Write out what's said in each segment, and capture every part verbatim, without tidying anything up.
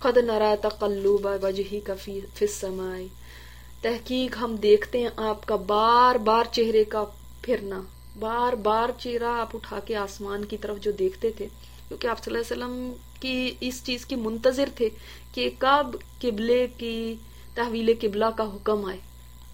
قد نرى تقلب وجهك فی فی السماء، تحقیق ہم دیکھتے ہیں آپ کا بار بار چہرے کا پھرنا، بار بار چہرہ آپ اٹھا کے آسمان کی طرف جو دیکھتے تھے، کیونکہ آپ صلی اللہ علیہ وسلم کی اس چیز کی منتظر تھے کہ کب قبلے کی تحویل قبلہ کا حکم آئے.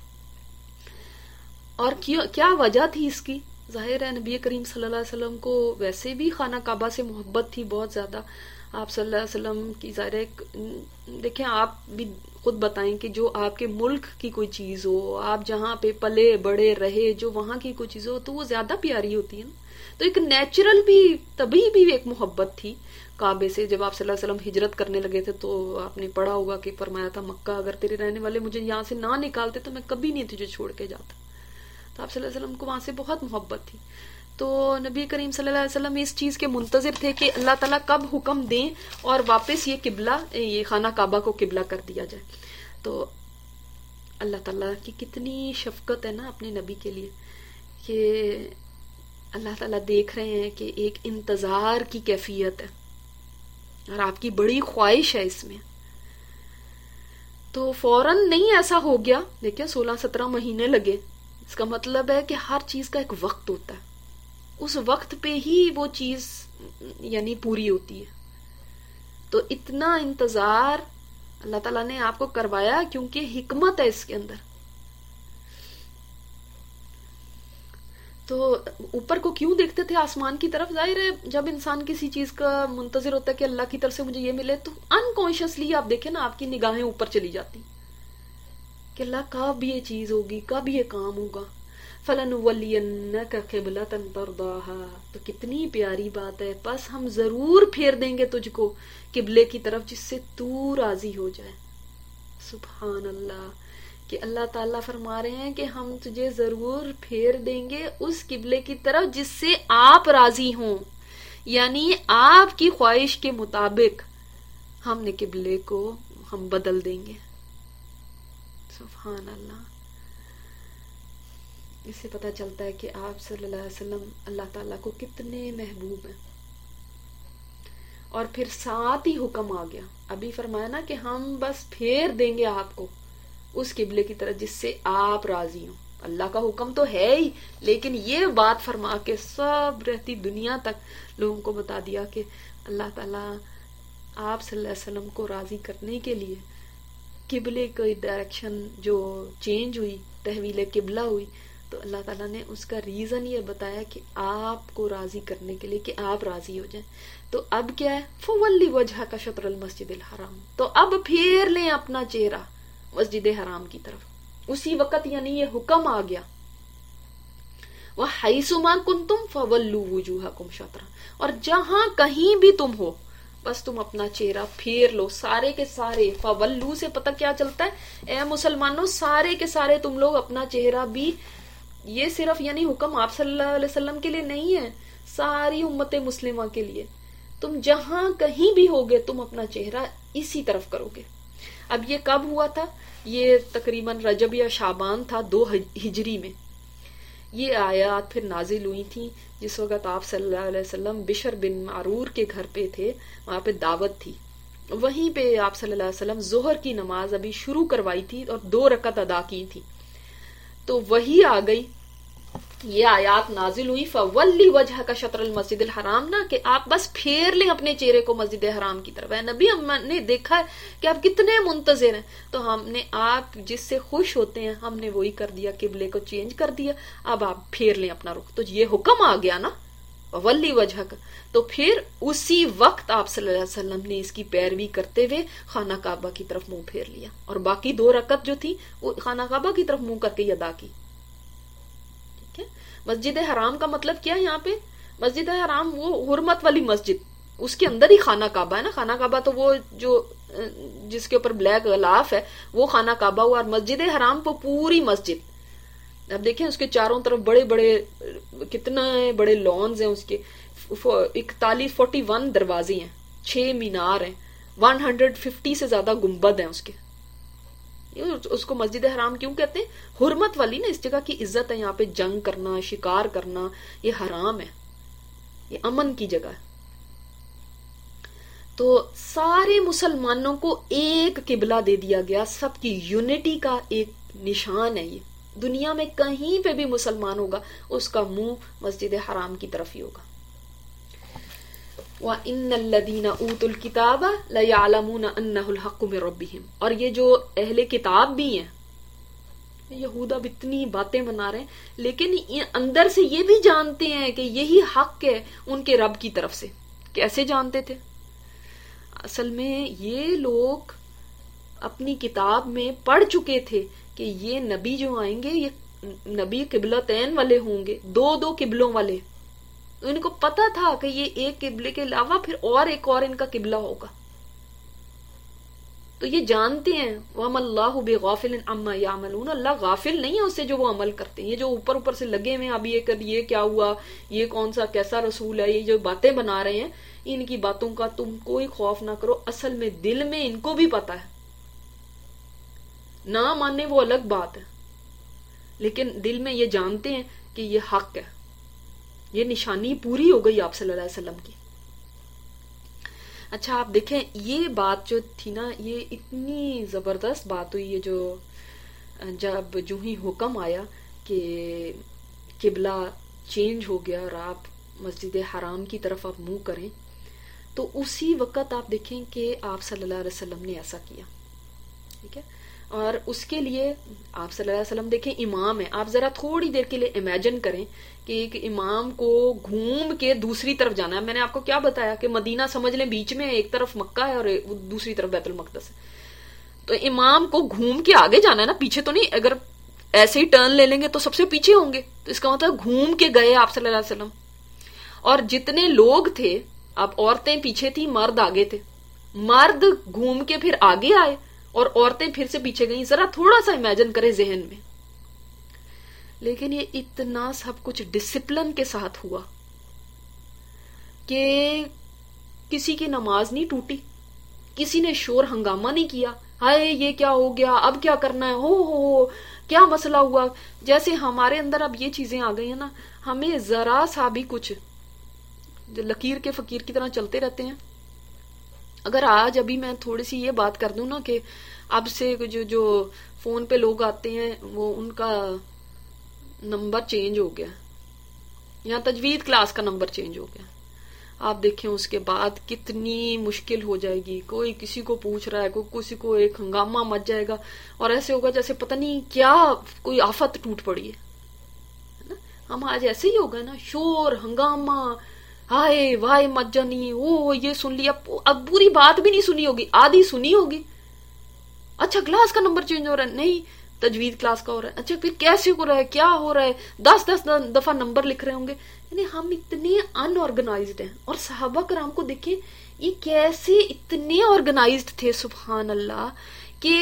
اور کیا وجہ تھی اس کی؟ ظاہر ہے نبی کریم صلی اللہ علیہ وسلم کو ویسے بھی خانہ کعبہ سے محبت تھی بہت زیادہ. آپ صلی اللہ علیہ وسلم کی ظاہر ہے، دیکھیں آپ بھی خود بتائیں کہ جو آپ کے ملک کی کوئی چیز ہو، آپ جہاں پہ پلے بڑے رہے، جو وہاں کی کوئی چیز ہو تو وہ زیادہ پیاری ہوتی ہے نا. تو ایک نیچرل بھی طبعی بھی ایک محبت تھی کعبے سے. جب آپ صلی اللہ علیہ وسلم ہجرت کرنے لگے تھے تو آپ نے پڑھا ہوگا کہ فرمایا تھا مکہ اگر تیرے رہنے والے مجھے یہاں سے نہ نکالتے تو میں کبھی نہیں تجھے چھوڑ کے جاتا. تو آپ صلی اللہ علیہ وسلم کو وہاں سے بہت محبت تھی. تو نبی کریم صلی اللہ علیہ وسلم اس چیز کے منتظر تھے کہ اللہ تعالیٰ کب حکم دیں اور واپس یہ قبلہ، یہ خانہ کعبہ کو قبلہ کر دیا جائے. تو اللہ تعالیٰ کی کتنی شفقت ہے نا اپنے نبی کے لیے، کہ اللہ تعالیٰ دیکھ رہے ہیں کہ ایک انتظار کی کیفیت ہے اور آپ کی بڑی خواہش ہے اس میں. تو فوراً نہیں ایسا ہو گیا، دیکھیں سولہ سترہ مہینے لگے. اس کا مطلب ہے کہ ہر چیز کا ایک وقت ہوتا ہے، اس وقت پہ ہی وہ چیز یعنی پوری ہوتی ہے. تو اتنا انتظار اللہ تعالیٰ نے آپ کو کروایا کیونکہ حکمت ہے اس کے اندر. تو اوپر کو کیوں دیکھتے تھے آسمان کی طرف؟ ظاہر ہے جب انسان کسی چیز کا منتظر ہوتا ہے کہ اللہ کی طرف سے مجھے یہ ملے تو انکانشیسلی آپ دیکھیں نا آپ کی نگاہیں اوپر چلی جاتی کہ اللہ کب یہ چیز ہوگی، کب یہ کام ہوگا. فَلَنُوَلِّيَنَّكَ قِبْلَةً تَرْضَاهَا، تو کتنی پیاری بات ہے، بس ہم ضرور پھیر دیں گے تجھ کو قبلے کی طرف جس سے تو راضی ہو جائے. سبحان اللہ، کہ اللہ تعالیٰ فرما رہے ہیں کہ ہم تجھے ضرور پھیر دیں گے اس قبلے کی طرف جس سے آپ راضی ہوں، یعنی آپ کی خواہش کے مطابق ہم نے قبلے کو ہم بدل دیں گے. سبحان اللہ. اس سے پتہ چلتا ہے کہ آپ صلی اللہ علیہ وسلم اللہ تعالیٰ کو کتنے محبوب ہیں. اور پھر ساتھ ہی حکم آ گیا، ابھی فرمایا نا کہ ہم بس پھیر دیں گے آپ کو اس قبلے کی طرف جس سے آپ راضی ہوں. اللہ کا حکم تو ہے ہی، لیکن یہ بات فرما کے سب رہتی دنیا تک لوگوں کو بتا دیا کہ اللہ تعالیٰ آپ صلی اللہ علیہ وسلم کو راضی کرنے کے لیے قبلے کی ڈائریکشن جو چینج ہوئی، تحویل قبلہ ہوئی، تو اللہ تعالیٰ نے اس کا ریزن یہ بتایا کہ آپ کو راضی کرنے کے لیے کہ آپ راضی ہو جائیں. تو اب کیا ہے؟ فَوَلِّ وَجْهَكَ شَطْرَ الْمَسْجِدِ الْحَرَامِ، تو اب پھیر لیں اپنا چہرہ مسجد حرام کی طرف. اسی وقت یعنی یہ حکم آ گیا، وَحَيْثُ مَا كُنْتُمْ فَوَلُّوا وُجُوهَكُمْ شَطْرَهُ، اور جہاں کہیں بھی تم ہو بس تم اپنا چہرہ پھیر لو سارے کے سارے. فَوَلُّوا سے پتہ کیا چلتا ہے؟ اے مسلمانوں سارے کے سارے تم لوگ اپنا چہرہ بھی، یہ صرف یعنی حکم آپ صلی اللہ علیہ وسلم کے لیے نہیں ہے، ساری امت مسلمہ کے لیے. تم جہاں کہیں بھی ہوگے تم اپنا چہرہ اسی طرف کرو گے. اب یہ کب ہوا تھا؟ یہ تقریباً رجب یا شعبان تھا دو ہجری میں. یہ آیات پھر نازل ہوئی تھیں جس وقت آپ صلی اللہ علیہ وسلم بشر بن معرور کے گھر پہ تھے، وہاں پہ دعوت تھی. وہیں پہ آپ صلی اللہ علیہ وسلم ظہر کی نماز ابھی شروع کروائی تھی اور دو رکعت ادا کی تھی. تو وہی آ گئی، یہ آیات نازل ہوئی فَوَلِّ وَجْهَكَ شَطْرَ الْمَسْجِدِ الْحَرَامِ، نا کہ آپ بس پھیر لیں اپنے چہرے کو مسجد حرام کی طرف. ہے نبی ہم نے دیکھا ہے کہ آپ کتنے منتظر ہیں، تو ہم نے آپ جس سے خوش ہوتے ہیں ہم نے وہی کر دیا، قبلے کو چینج کر دیا. اب آپ پھیر لیں اپنا رخ. تو یہ حکم آ گیا نا وَوَلِّ وَجْهَكَ. تو پھر اسی وقت آپ صلی اللہ علیہ وسلم نے اس کی پیروی کرتے ہوئے خانہ کعبہ کی طرف منہ پھیر لیا اور باقی دو رکعت جو تھی وہ خانہ کعبہ کی طرف منہ کر کے ادا کی. مسجد حرام کا مطلب کیا ہے یہاں پہ؟ مسجد حرام وہ حرمت والی مسجد، اس کے اندر ہی خانہ کعبہ ہے نا. خانہ کعبہ تو وہ جو جس کے اوپر بلیک غلاف ہے وہ خانہ کعبہ ہوا، اور مسجد حرام کو پوری مسجد. اب دیکھیں اس کے چاروں طرف بڑے بڑے کتنے بڑے لانز ہیں، اس کے اکتالیس فورٹی ون دروازے ہیں، چھ مینار ہیں، ون ہنڈریڈ ففٹی سے زیادہ گنبد ہیں اس کے. اس کو مسجد حرام کیوں کہتے ہیں؟ حرمت والی نا، اس جگہ کی عزت ہے. یہاں پہ جنگ کرنا، شکار کرنا یہ حرام ہے، یہ امن کی جگہ ہے. تو سارے مسلمانوں کو ایک قبلہ دے دیا گیا، سب کی یونٹی کا ایک نشان ہے یہ. دنیا میں کہیں پہ بھی مسلمان ہوگا اس کا منہ مسجد حرام کی طرف ہی ہوگا. وَإِنَّ الَّذِينَ أُوتُوا الْكِتَابَ لَيَعْلَمُونَ أَنَّهُ الْحَقُّ مِنْ رَبِّهِمْ. اور یہ جو اہل کتاب بھی ہیں، یہود اب اتنی باتیں بنا رہے ہیں لیکن اندر سے یہ بھی جانتے ہیں کہ یہی حق ہے ان کے رب کی طرف سے. کیسے جانتے تھے؟ اصل میں یہ لوگ اپنی کتاب میں پڑھ چکے تھے کہ یہ نبی جو آئیں گے یہ نبی قبلتین والے ہوں گے، دو دو قبلوں والے. ان کو پتا تھا کہ یہ ایک قبلے کے علاوہ پھر اور ایک اور ان کا قبلہ ہوگا. تو یہ جانتے ہیں وَمَا اللَّهُ بِغَافِلٍ عَمَّا يَعْمَلُونَ. اللہ غافل نہیں ہے اس سے جو وہ عمل کرتے ہیں. یہ جو اوپر اوپر سے لگے ہوئے اب یہ کر یہ کیا ہوا، یہ کون سا کیسا رسول ہے، یہ جو باتیں بنا رہے ہیں، ان کی باتوں کا تم کوئی خوف نہ کرو. اصل میں دل میں ان کو بھی پتا ہے، نہ ماننے وہ الگ بات ہے، لیکن دل میں یہ جانتے ہیں کہ یہ حق ہے. یہ نشانی پوری ہو گئی آپ صلی اللہ علیہ وسلم کی. اچھا آپ دیکھیں یہ بات جو تھی نا، یہ اتنی زبردست بات ہوئی ہے جو جب جو ہی حکم آیا کہ قبلہ چینج ہو گیا اور آپ مسجد حرام کی طرف آپ منہ کریں، تو اسی وقت آپ دیکھیں کہ آپ صلی اللہ علیہ وسلم نے ایسا کیا. ٹھیک ہے، اور اس کے لیے آپ صلی اللہ علیہ وسلم دیکھیں امام ہے. آپ ذرا تھوڑی دیر کے لیے امیجن کریں کہ ایک امام کو گھوم کے دوسری طرف جانا ہے. میں نے آپ کو کیا بتایا کہ مدینہ سمجھ لیں بیچ میں، ایک طرف مکہ ہے اور دوسری طرف بیت المقدس ہے. تو امام کو گھوم کے آگے جانا ہے نا، پیچھے تو نہیں. اگر ایسے ہی ٹرن لے لیں گے تو سب سے پیچھے ہوں گے. تو اس کا مطلب گھوم کے گئے آپ صلی اللہ علیہ وسلم. اور جتنے لوگ تھے، اب عورتیں پیچھے تھی، مرد آگے تھے. مرد گھوم کے پھر آگے آئے اور عورتیں پھر سے پیچھے گئیں. ذرا تھوڑا سا امیجن کریں ذہن میں. لیکن یہ اتنا سب کچھ ڈسپلن کے ساتھ ہوا کہ کسی کی نماز نہیں ٹوٹی، کسی نے شور ہنگامہ نہیں کیا، ہائے یہ کیا ہو گیا، اب کیا کرنا ہے، ہو ہو ہو کیا مسئلہ ہوا. جیسے ہمارے اندر اب یہ چیزیں آ گئی ہیں نا، ہمیں ذرا سا بھی کچھ جو لکیر کے فقیر کی طرح چلتے رہتے ہیں. اگر آج ابھی میں تھوڑی سی یہ بات کر دوں نا کہ اب سے جو جو فون پہ لوگ آتے ہیں وہ ان کا نمبر چینج ہو گیا، یا تجوید کلاس کا نمبر چینج ہو گیا، آپ دیکھیں اس کے بعد کتنی مشکل ہو جائے گی. کوئی کسی کو پوچھ رہا ہے، کوئی کسی کو، ایک ہنگامہ مچ جائے گا اور ایسے ہوگا جیسے پتہ نہیں کیا کوئی آفت ٹوٹ پڑی ہے. ہم آج ایسے ہی ہوگا نا، شور ہنگامہ، ہائے وائے مت جانی، وہ یہ سن لیا. اب پوری بات بھی نہیں سنی ہوگی، آدھی سنی ہوگی. اچھا کلاس کا نمبر چینج ہو رہا ہے، نہیں تجوید کلاس کا ہو رہا ہے. اچھا پھر کیسے ہو رہا ہے، کیا ہو رہا ہے، دس دس دفعہ نمبر لکھ رہے ہوں گے. یعنی ہم اتنے ان آرگنائزڈ ہیں. اور صحابہ کرام کو دیکھیں یہ کیسے اتنے آرگنائزڈ تھے، سبحان اللہ، کہ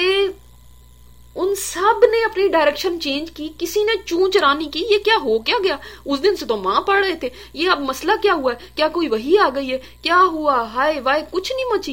ان سب نے اپنی ڈائریکشن چینج کی. کسی نے چون چرانی کی، یہ کیا ہو کیا گیا، اس دن سے تو ماں پڑھ رہے تھے، یہ اب مسئلہ کیا ہوا ہے، کیا کوئی وحی آ گئی ہے، کیا ہوا، ہائے وائے کچھ نہیں مچی.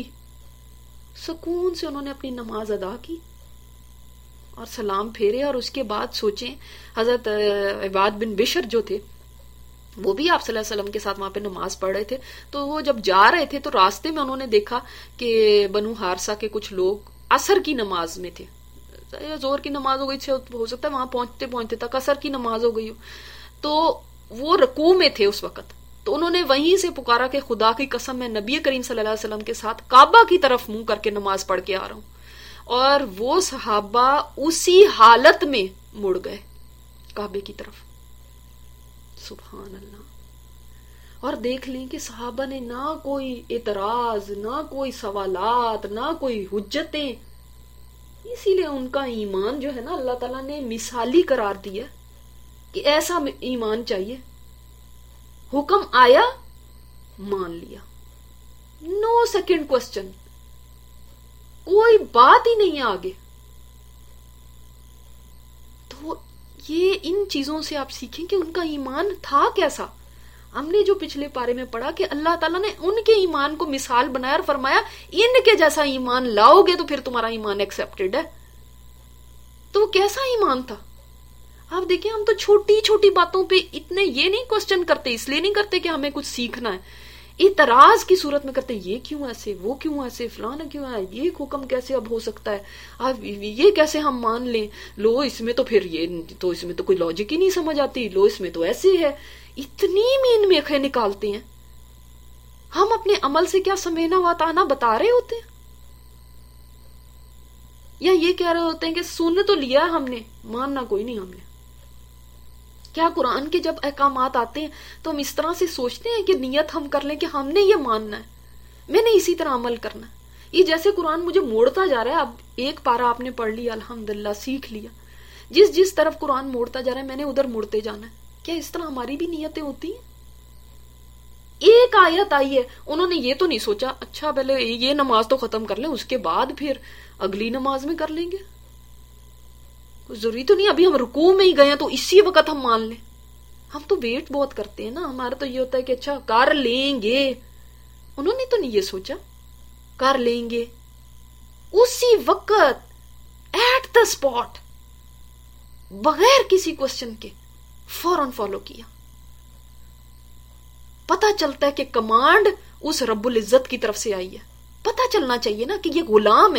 سکون سے انہوں نے اپنی نماز ادا کی اور سلام پھیرے. اور اس کے بعد سوچیں حضرت عباد بن بشر جو تھے وہ بھی آپ صلی اللہ علیہ وسلم کے ساتھ وہاں پہ نماز پڑھ رہے تھے. تو وہ جب جا رہے تھے تو راستے میں انہوں نے دیکھا کہ بنو حارثہ کے کچھ لوگ عصر کی نماز میں تھے. زور کی نماز ہو گئی، ہو سکتا ہے وہاں پہنچتے پہنچتے تک عصر کی نماز ہو گئی ہو. تو وہ رکوع میں تھے اس وقت. تو انہوں نے وہیں سے پکارا کہ خدا کی قسم میں نبی کریم صلی اللہ علیہ وسلم کے ساتھ کعبہ کی طرف منہ کر کے نماز پڑھ کے آ رہا ہوں. اور وہ صحابہ اسی حالت میں مڑ گئے کعبے کی طرف. سبحان اللہ. اور دیکھ لیں کہ صحابہ نے نہ کوئی اعتراض، نہ کوئی سوالات، نہ کوئی حجتیں. اسی لیے ان کا ایمان جو ہے نا اللہ تعالیٰ نے مثالی قرار دیا کہ ایسا ایمان چاہیے. حکم آیا مان لیا، نو سیکنڈ کوسچن، کوئی بات ہی نہیں ہے آگے. تو یہ ان چیزوں سے آپ سیکھیں کہ ان کا ایمان تھا کیسا. ہم نے جو پچھلے پارے میں پڑھا کہ اللہ تعالیٰ نے ان کے ایمان کو مثال بنایا اور فرمایا ان کے جیسا ایمان لاؤ گے تو پھر تمہارا ایمان ایکسپٹڈ ہے. تو وہ کیسا ایمان تھا آپ دیکھیں. ہم تو چھوٹی چھوٹی باتوں پہ اتنے یہ نہیں کوسچن کرتے، اس لیے نہیں کرتے کہ ہمیں کچھ سیکھنا ہے. اعتراض کی صورت میں کرتے ہیں یہ کیوں ایسے، وہ کیوں ایسے، فلانا کیوں ہے، یہ حکم کیسے اب ہو سکتا ہے، اب یہ کیسے ہم مان لیں، لو اس میں تو پھر یہ تو اس میں تو کوئی لاجک ہی نہیں سمجھ آتی، لو اس میں تو ایسے ہے، اتنی مین میخیں نکالتے ہیں. ہم اپنے عمل سے کیا سمینا واتانا بتا رہے ہوتے ہیں، یا یہ کہہ رہے ہوتے ہیں کہ سن تو لیا ہم نے، ماننا کوئی نہیں ہم نے. کیا قرآن کے جب احکامات آتے ہیں تو ہم اس طرح سے سوچتے ہیں کہ نیت ہم کر لیں کہ ہم نے یہ ماننا ہے، میں نے اسی طرح عمل کرنا ہے. یہ جیسے قرآن مجھے موڑتا جا رہا ہے، اب ایک پارا آپ نے پڑھ لیا الحمدللہ سیکھ لیا، جس جس طرف قرآن موڑتا جا رہا ہے میں نے ادھر مڑتے جانا ہے. کیا اس طرح ہماری بھی نیتیں ہوتی ہیں؟ ایک آیت آئی ہے، انہوں نے یہ تو نہیں سوچا اچھا پہلے یہ نماز تو ختم کر لیں اس کے بعد پھر اگلی نماز میں کر لیں گے. ضروری تو نہیں ابھی ہم رکوع میں ہی گئے ہیں تو اسی وقت ہم مان لیں. ہم تو ویٹ بہت کرتے ہیں نا، ہمارا تو یہ ہوتا ہے کہ اچھا کر لیں گے. انہوں نے تو نہیں یہ سوچا کر لیں گے، اسی وقت ایٹ دا اسپاٹ بغیر کسی کوشچن کے فوراً فالو کیا. پتا چلتا ہے کہ کمانڈ اس رب العزت کی طرف سے آئی ہے. پتا چلنا چاہیے نا کہ یہ غلام ہے.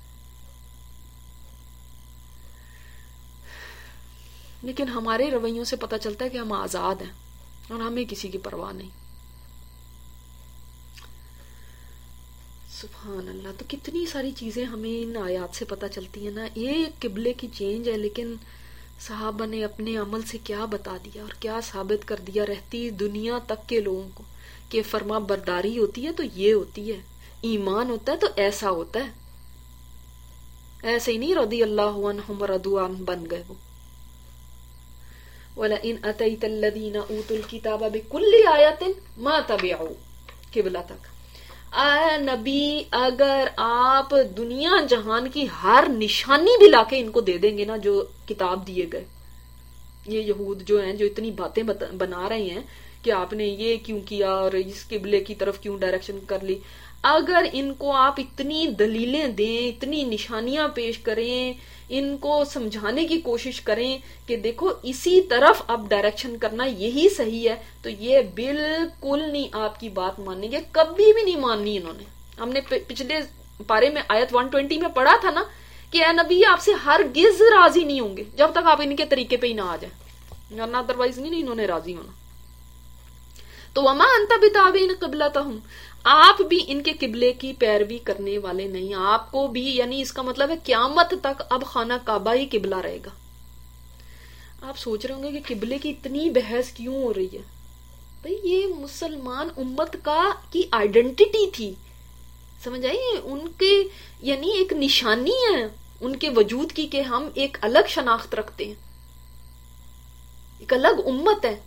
لیکن ہمارے رویوں سے پتا چلتا ہے کہ ہم آزاد ہیں اور ہمیں کسی کی پرواہ نہیں. سبحان اللہ. تو کتنی ساری چیزیں ہمیں ان آیات سے پتا چلتی ہیں نا. ایک قبلے کی چینج ہے لیکن صحابہ نے اپنے عمل سے کیا بتا دیا اور کیا ثابت کر دیا رہتی دنیا تک کے لوگوں کو کہ فرما برداری ہوتی ہے تو یہ ہوتی ہے، ایمان ہوتا ہے تو ایسا ہوتا ہے. ایسے ہی نہیں رضی اللہ عنہم ورضوا عنہ بن گئے وہ. وَلَئِنْ أَتَيْتَ الَّذِينَ أُوتُوا الْكِتَابَ بِكُلِّ آيَةٍ مَا تَبِعُوا قِبْلَتَكَ. اے نبی اگر آپ دنیا جہان کی ہر نشانی بھی لا کے ان کو دے دیں گے نا جو کتاب دیے گئے، یہ یہود جو ہیں جو اتنی باتیں بنا رہے ہیں کہ آپ نے یہ کیوں کیا اور اس قبلے کی طرف کیوں ڈائریکشن کر لی، اگر ان کو آپ اتنی دلیلیں دیں، اتنی نشانیاں پیش کریں، ان کو سمجھانے کی کوشش کریں کہ دیکھو اسی طرف اب ڈائریکشن کرنا یہی صحیح ہے، تو یہ بالکل نہیں آپ کی بات مانیں گے، کبھی بھی نہیں ماننی انہوں نے. ہم نے پچھلے پارے میں آیت ایک سو بیس میں پڑھا تھا نا کہ اے نبی آپ سے ہرگز راضی نہیں ہوں گے جب تک آپ ان کے طریقے پہ ہی نہ آ جائیں، ورنہ ادروائز نہیں انہوں نے راضی ہونا. تو وما انت بتابع قبلتہم، آپ بھی ان کے قبلے کی پیروی کرنے والے نہیں، آپ کو بھی، یعنی اس کا مطلب ہے قیامت تک اب خانہ کعبہ ہی قبلہ رہے گا. آپ سوچ رہے ہوں گے کہ قبلے کی اتنی بحث کیوں ہو رہی ہے. بھئی یہ مسلمان امت کا کی آئیڈینٹی تھی، سمجھ آئی، ان کے یعنی ایک نشانی ہے ان کے وجود کی کہ ہم ایک الگ شناخت رکھتے ہیں، ایک الگ امت ہے،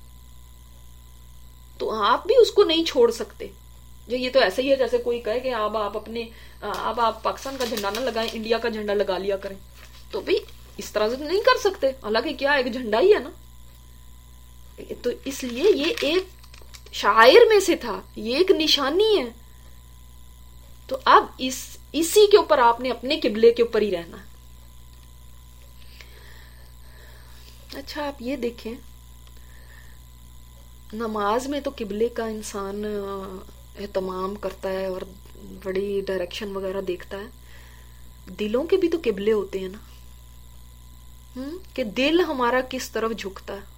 تو آپ بھی اس کو نہیں چھوڑ سکتے. جو یہ تو ایسے ہی ہے جیسے کوئی کہے کہ اب آپ اپنے اب آپ پاکستان کا جھنڈا نہ لگائیں، انڈیا کا جھنڈا لگا لیا کریں، تو بھی اس طرح سے نہیں کر سکتے، حالانکہ کیا ایک جھنڈا ہی ہے نا. تو اس لیے یہ ایک شاعر میں سے تھا، یہ ایک نشانی ہے. تو اب اس اسی کے اوپر آپ نے اپنے قبلے کے اوپر ہی رہنا ہے. اچھا آپ یہ دیکھیں، نماز میں تو قبلے کا انسان اہتمام کرتا ہے اور بڑی ڈائریکشن وغیرہ دیکھتا ہے. دلوں کے بھی تو قبلے ہوتے ہیں نا، ہم کہ دل ہمارا کس طرف جھکتا ہے.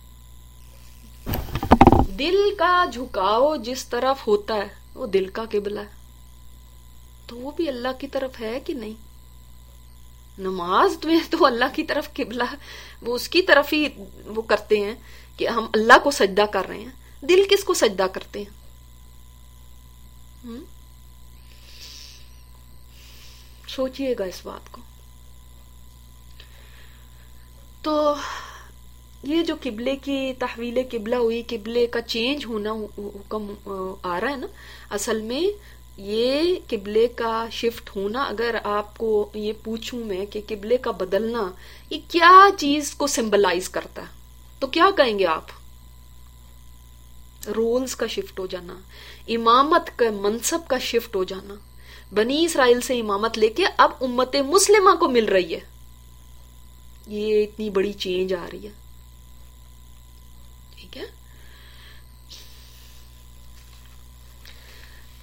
دل کا جھکاؤ جس طرف ہوتا ہے وہ دل کا قبلہ ہے، تو وہ بھی اللہ کی طرف ہے کہ نہیں. نماز میں تو اللہ کی طرف قبلہ، وہ اس کی طرف ہی وہ کرتے ہیں کہ ہم اللہ کو سجدہ کر رہے ہیں. دل کس کو سجدہ کرتے ہیں؟ سوچئے گا اس بات کو. تو یہ جو قبلے کی تحویل قبلہ ہوئی، قبلے کا چینج ہونا حکم آ رہا ہے نا، اصل میں یہ قبلے کا شفٹ ہونا، اگر آپ کو یہ پوچھوں میں کہ قبلے کا بدلنا یہ کیا چیز کو سمبلائز کرتا ہے تو کیا کہیں گے آپ؟ رولز کا شفٹ ہو جانا، امامت کا منصب کا شفٹ ہو جانا. بنی اسرائیل سے امامت لے کے اب امت مسلمہ کو مل رہی ہے، یہ اتنی بڑی چینج آ رہی ہے. ٹھیک ہے،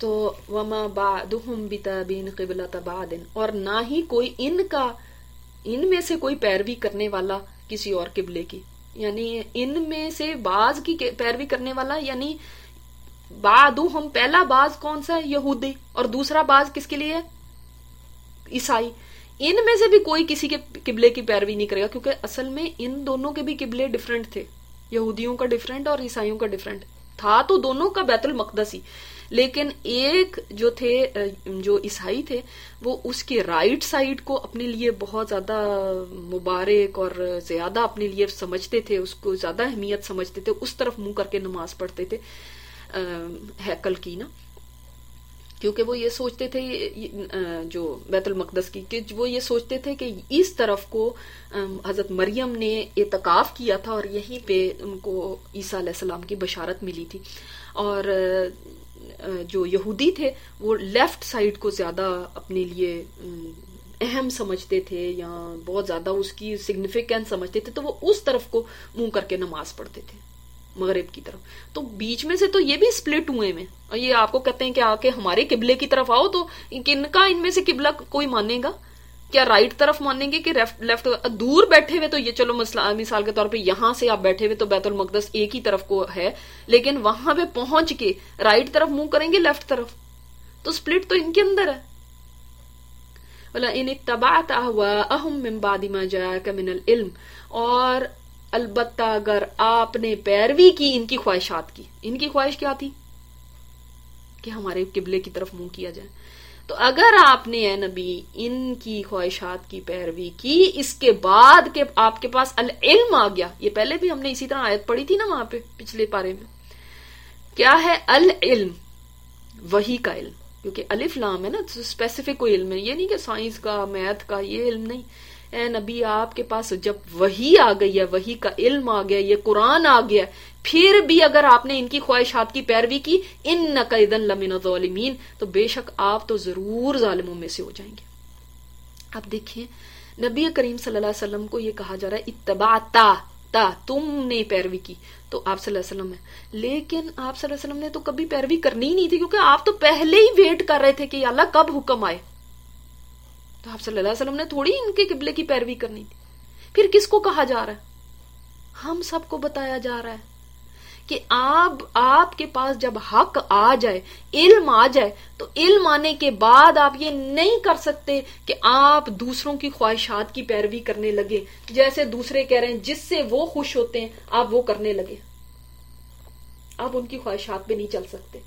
تو وما بعدهم بتابعین قبلۃ بعد، اور نہ ہی کوئی ان کا ان میں سے کوئی پیروی کرنے والا کسی اور قبلے کی، یعنی ان میں سے بعض کی پیروی کرنے والا، یعنی بعدهم پہلا بعض کون سا ہے؟ یہودی، اور دوسرا بعض کس کے لیے؟ عیسائی۔ ان میں سے بھی کوئی کسی کے قبلے کی پیروی نہیں کرے گا، کیونکہ اصل میں ان دونوں کے بھی قبلے ڈیفرنٹ تھے، یہودیوں کا ڈیفرنٹ اور عیسائیوں کا ڈیفرنٹ تھا، تو دونوں کا بیت المقدس ہی، لیکن ایک جو تھے جو عیسائی تھے وہ اس کے رائٹ سائڈ کو اپنے لیے بہت زیادہ مبارک اور زیادہ اپنے لیے سمجھتے تھے، اس کو زیادہ اہمیت سمجھتے تھے، اس طرف منہ کر کے نماز پڑھتے تھے ہیکل کی نا، کیونکہ وہ یہ سوچتے تھے جو بیت المقدس کی، کہ وہ یہ سوچتے تھے کہ اس طرف کو حضرت مریم نے اعتکاف کیا تھا اور یہیں پہ ان کو عیسیٰ علیہ السلام کی بشارت ملی تھی، اور جو یہودی تھے وہ لیفٹ سائڈ کو زیادہ اپنے لیے اہم سمجھتے تھے یا بہت زیادہ اس کی سگنیفیکینس سمجھتے تھے، تو وہ اس طرف کو منہ کر کے نماز پڑھتے تھے، مغرب کی طرف۔ تو بیچ میں سے تو یہ بھی سپلٹ ہوئے میں، اور یہ آپ کو کہتے ہیں کہ آ کے ہمارے قبلے کی طرف آؤ، تو کن کا ان میں سے قبلہ کوئی مانے گا؟ کیا رائٹ طرف مانیں گے کہ لیفٹ؟ دور بیٹھے ہوئے تو یہ چلو مثال کے طور پہ یہاں سے آپ بیٹھے ہوئے تو بیت المقدس ایک ہی طرف کو ہے، لیکن وہاں پہ پہنچ کے رائٹ طرف منہ کریں گے لیفٹ طرف، تو سپلٹ تو ان کے اندر ہے۔ وَلَئِنِ اتَّبَعْتَ أَهْوَاءَهُمْ مِنْ بَعْدِ مَا جَاءَكَ مِنَ الْعِلْمِ، اور البتہ اگر آپ نے پیروی کی ان کی خواہشات کی، ان کی خواہش کیا تھی؟ کہ ہمارے قبلے کی طرف منہ کیا جائے، تو اگر آپ نے اے نبی ان کی خواہشات کی پیروی کی، اس کے بعد کہ آپ کے پاس العلم آ گیا، یہ پہلے بھی ہم نے اسی طرح آیت پڑھی تھی نا وہاں پہ پچھلے پارے میں، کیا ہے العلم؟ وحی کا علم، کیونکہ الف لام ہے نا، اسپیسیفک کوئی علم ہے، یہ نہیں کہ سائنس کا میتھ کا یہ علم نہیں۔ اے نبی آپ کے پاس جب وحی آ گئی ہے، وحی کا علم آ گیا، یہ قرآن آ گیا، پھر بھی اگر آپ نے ان کی خواہشات کی پیروی کی، انک اذا لمن الظالمین، تو بے شک آپ تو ضرور ظالموں میں سے ہو جائیں گے۔ اب دیکھیں نبی کریم صلی اللہ علیہ وسلم کو یہ کہا جا رہا ہے اتبعتا، تا تم نے پیروی کی، تو آپ صلی اللہ علیہ وسلم ہے، لیکن آپ صلی اللہ علیہ وسلم نے تو کبھی پیروی کرنی ہی نہیں تھی، کیونکہ آپ تو پہلے ہی ویٹ کر رہے تھے کہ اللہ کب حکم آئے، تو آپ صلی اللہ علیہ وسلم نے تھوڑی ان کے قبلے کی پیروی کرنی تھی۔ پھر کس کو کہا جا رہا ہے؟ ہم سب کو بتایا جا رہا ہے کہ آپ آپ کے پاس جب حق آ جائے، علم آ جائے، تو علم آنے کے بعد آپ یہ نہیں کر سکتے کہ آپ دوسروں کی خواہشات کی پیروی کرنے لگے، جیسے دوسرے کہہ رہے ہیں جس سے وہ خوش ہوتے ہیں آپ وہ کرنے لگے، آپ ان کی خواہشات پہ نہیں چل سکتے۔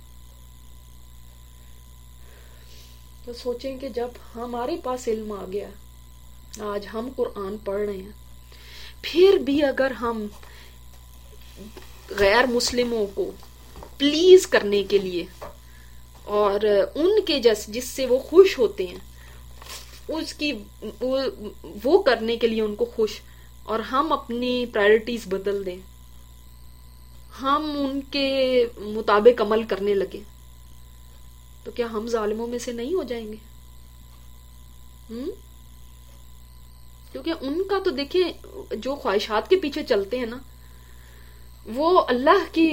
تو سوچیں کہ جب ہمارے پاس علم آ گیا، آج ہم قرآن پڑھ رہے ہیں، پھر بھی اگر ہم غیر مسلموں کو پلیز کرنے کے لیے اور ان کے جس جس سے وہ خوش ہوتے ہیں اس کی وہ کرنے کے لیے ان کو خوش، اور ہم اپنی پرائرٹیز بدل دیں، ہم ان کے مطابق عمل کرنے لگے، تو کیا ہم ظالموں میں سے نہیں ہو جائیں گے؟ ہم؟ کیونکہ ان کا تو دیکھیں جو خواہشات کے پیچھے چلتے ہیں نا، وہ اللہ کی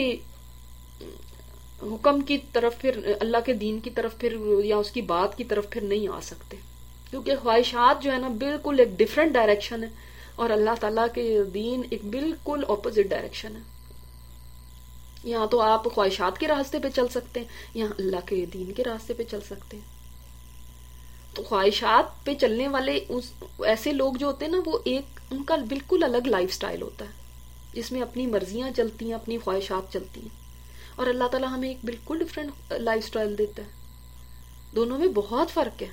حکم کی طرف پھر اللہ کے دین کی طرف پھر یا اس کی بات کی طرف پھر نہیں آ سکتے، کیونکہ خواہشات جو ہے نا بالکل ایک ڈیفرنٹ ڈائریکشن ہے، اور اللہ تعالیٰ کے دین ایک بالکل اپوزٹ ڈائریکشن ہے۔ یہاں تو آپ خواہشات کے راستے پہ چل سکتے ہیں، یہاں اللہ کے دین کے راستے پہ چل سکتے ہیں۔ تو خواہشات پہ چلنے والے ایسے لوگ جو ہوتے ہیں نا، وہ ایک ان کا بالکل الگ لائف سٹائل ہوتا ہے جس میں اپنی مرضیاں چلتی ہیں، اپنی خواہشات چلتی ہیں، اور اللہ تعالیٰ ہمیں ایک بالکل ڈفرینٹ لائف سٹائل دیتا ہے۔ دونوں میں بہت فرق ہے،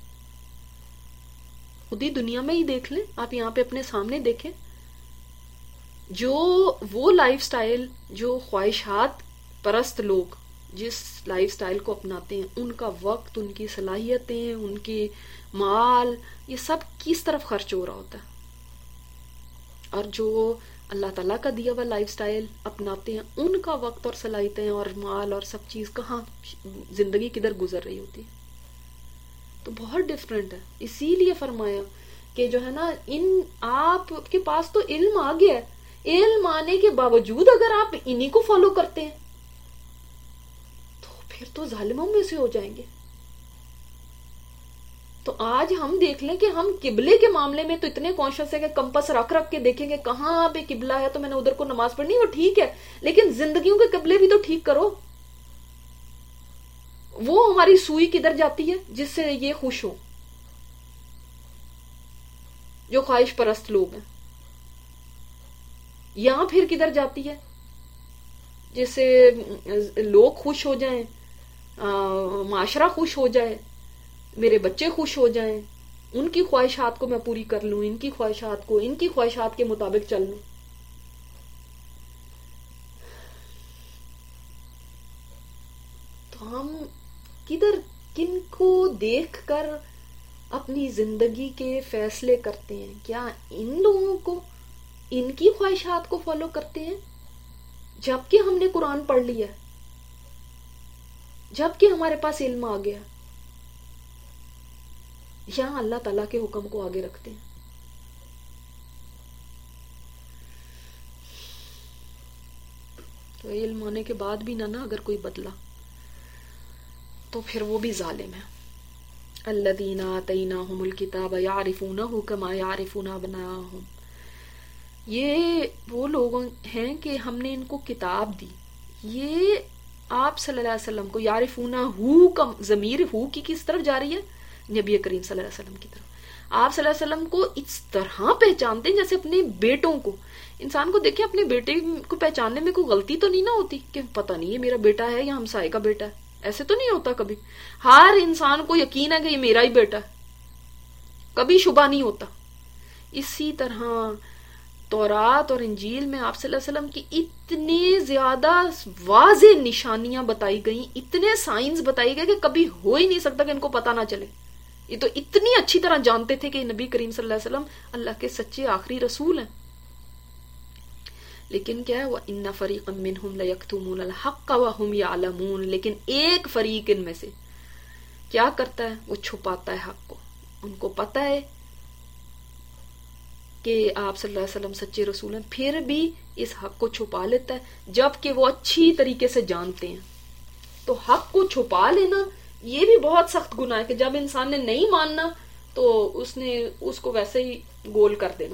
خود ہی دنیا میں ہی دیکھ لیں، آپ یہاں پہ اپنے سامنے دیکھیں، جو وہ لائف سٹائل جو خواہشات پرست لوگ جس لائف سٹائل کو اپناتے ہیں، ان کا وقت، ان کی صلاحیتیں، ان کے مال، یہ سب کس طرف خرچ ہو رہا ہوتا ہے، اور جو اللہ تعالیٰ کا دیا ہوا لائف سٹائل اپناتے ہیں، ان کا وقت اور صلاحیتیں اور مال اور سب چیز کہاں، زندگی کدھر گزر رہی ہوتی ہے، تو بہت ڈفرینٹ ہے۔ اسی لیے فرمایا کہ جو ہے نا، ان آپ کے پاس تو علم آ گیا ہے، علم آنے کے باوجود اگر آپ انہی کو فالو کرتے ہیں تو پھر تو ظالموں میں سے ہو جائیں گے. تو آج ہم دیکھ لیں کہ ہم قبلے کے معاملے میں تو اتنے کانشیس ہے کہ کمپس رکھ رکھ کے دیکھیں گے کہاں پہ قبلہ ہے تو میں نے ادھر کو نماز پڑھنی. وہ ٹھیک ہے, لیکن زندگیوں کے قبلے بھی تو ٹھیک کرو. وہ ہماری سوئی کدھر جاتی ہے جس سے یہ خوش ہو, جو خواہش پرست لوگ ہیں, یہاں پھر کدھر جاتی ہے جس سے لوگ خوش ہو جائیں, معاشرہ خوش ہو جائے, میرے بچے خوش ہو جائیں, ان کی خواہشات کو میں پوری کر لوں, ان کی خواہشات کو ان کی خواہشات کے مطابق چل لوں. تو ہم کدھر کن کو دیکھ کر اپنی زندگی کے فیصلے کرتے ہیں؟ کیا ان لوگوں کو ان کی خواہشات کو فالو کرتے ہیں جبکہ ہم نے قرآن پڑھ لیا, جبکہ ہمارے پاس علم آ گیا, یا اللہ تعالیٰ کے حکم کو آگے رکھتے ہیں؟ تو علم ہونے کے بعد بھی نہ نا اگر کوئی بدلا تو پھر وہ بھی ظالم ہے. الذین آتیناہم الکتاب یعرفونہ کما یعرفون ابناءہم, یہ وہ لوگ ہیں کہ ہم نے ان کو کتاب دی. یہ آپ صلی اللہ علیہ وسلم کو یعرفونہ ہو کا ضمیر ہو کی کس طرف جا رہی ہے؟ نبی کریم صلی اللہ علیہ وسلم کی طرف. آپ صلی اللہ علیہ وسلم کو اس طرح پہچانتے ہیں جیسے اپنے بیٹوں کو. انسان کو دیکھیں اپنے بیٹے کو پہچاننے میں کوئی غلطی تو نہیں نہ ہوتی کہ پتہ نہیں یہ میرا بیٹا ہے یا ہمسائے کا بیٹا ہے, ایسے تو نہیں ہوتا کبھی. ہر انسان کو یقین ہے کہ یہ میرا ہی بیٹا ہے, کبھی شبہ نہیں ہوتا. اسی طرح تورات اور انجیل میں آپ صلی اللہ علیہ وسلم کی اتنی زیادہ واضح نشانیاں بتائی گئیں, اتنے سائنس بتائی گئے کہ کبھی ہو ہی نہیں سکتا کہ ان کو پتہ نہ چلے. یہ تو اتنی اچھی طرح جانتے تھے کہ نبی کریم صلی اللہ علیہ وسلم اللہ کے سچے آخری رسول ہیں. لیکن کیا ہے, وَإِنَّ فَرِيقًا مِّنْهُمْ لَيَكْتُمُونَ الْحَقَّ وَهُمْ يَعْلَمُونَ, لیکن ایک فریق ان میں سے کیا کرتا ہے, وہ چھپاتا ہے حق کو. ان کو پتا ہے کہ آپ صلی اللہ علیہ وسلم سچے رسول ہیں, پھر بھی اس حق کو چھپا لیتا ہے جبکہ وہ اچھی طریقے سے جانتے ہیں. تو حق کو چھپا لینا یہ بھی بہت سخت گناہ ہے کہ جب انسان نے نہیں ماننا تو اس نے اس کو ویسے ہی گول کر دینا.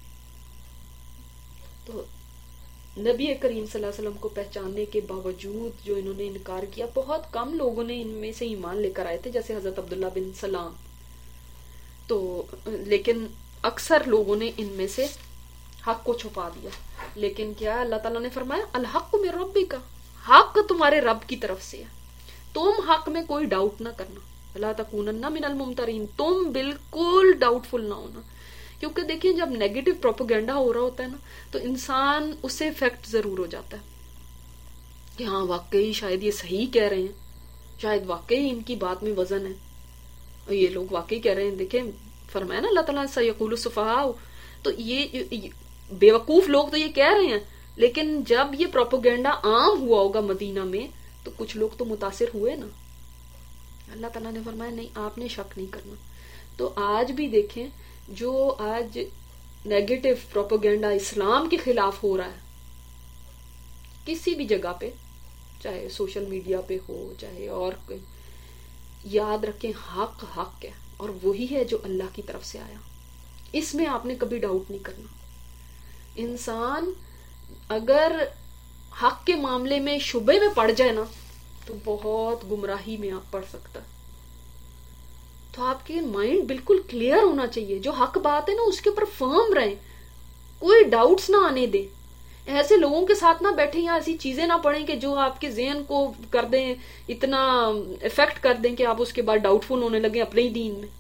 تو نبی کریم صلی اللہ علیہ وسلم کو پہچاننے کے باوجود جو انہوں نے انکار کیا, بہت کم لوگوں نے ان میں سے ایمان لے کر آئے تھے, جیسے حضرت عبداللہ بن سلام. تو لیکن اکثر لوگوں نے ان میں سے حق کو چھپا دیا. لیکن کیا اللہ تعالیٰ نے فرمایا الحق من ربک, حق تمہارے رب کی طرف سے ہے, تم حق میں کوئی ڈاؤٹ نہ کرنا. لا تکونن من الممترین, تم بالکل ڈاؤٹ فل نہ ہونا. کیونکہ دیکھیں جب نیگیٹو پروپیگنڈا ہو رہا ہوتا ہے نا تو انسان اس سے افیکٹ ضرور ہو جاتا ہے کہ ہاں واقعی شاید یہ صحیح کہہ رہے ہیں, شاید واقعی ان کی بات میں وزن ہے, اور یہ لوگ واقعی کہہ رہے ہیں. دیکھیں فرمایا نا اللہ تعالیٰ نے سیقول السفہاء, تو یہ بیوقوف لوگ تو یہ کہہ رہے ہیں, لیکن جب یہ پروپیگنڈا عام ہوا ہوگا مدینہ میں تو کچھ لوگ تو متاثر ہوئے نا. اللہ تعالیٰ نے فرمایا نہیں, آپ نے شک نہیں کرنا. تو آج بھی دیکھیں جو آج نیگیٹو پروپیگنڈا اسلام کے خلاف ہو رہا ہے کسی بھی جگہ پہ, چاہے سوشل میڈیا پہ ہو چاہے اور کوئی, یاد رکھیں حق حق ہے اور وہی ہے جو اللہ کی طرف سے آیا. اس میں آپ نے کبھی ڈاؤٹ نہیں کرنا. انسان اگر حق کے معاملے میں شبے میں پڑ جائے نا تو بہت گمراہی میں آپ پڑ سکتا ہے. تو آپ کے مائنڈ بالکل کلیئر ہونا چاہیے, جو حق بات ہے نا اس کے اوپر فرم رہیں, کوئی ڈاؤٹس نہ آنے دیں. ایسے لوگوں کے ساتھ نہ بیٹھیں یا ایسی چیزیں نہ پڑھیں کہ جو آپ کے ذہن کو کر دیں, اتنا افیکٹ کر دیں کہ آپ اس کے بعد ڈاؤٹ فل ہونے لگیں اپنے ہی دین میں.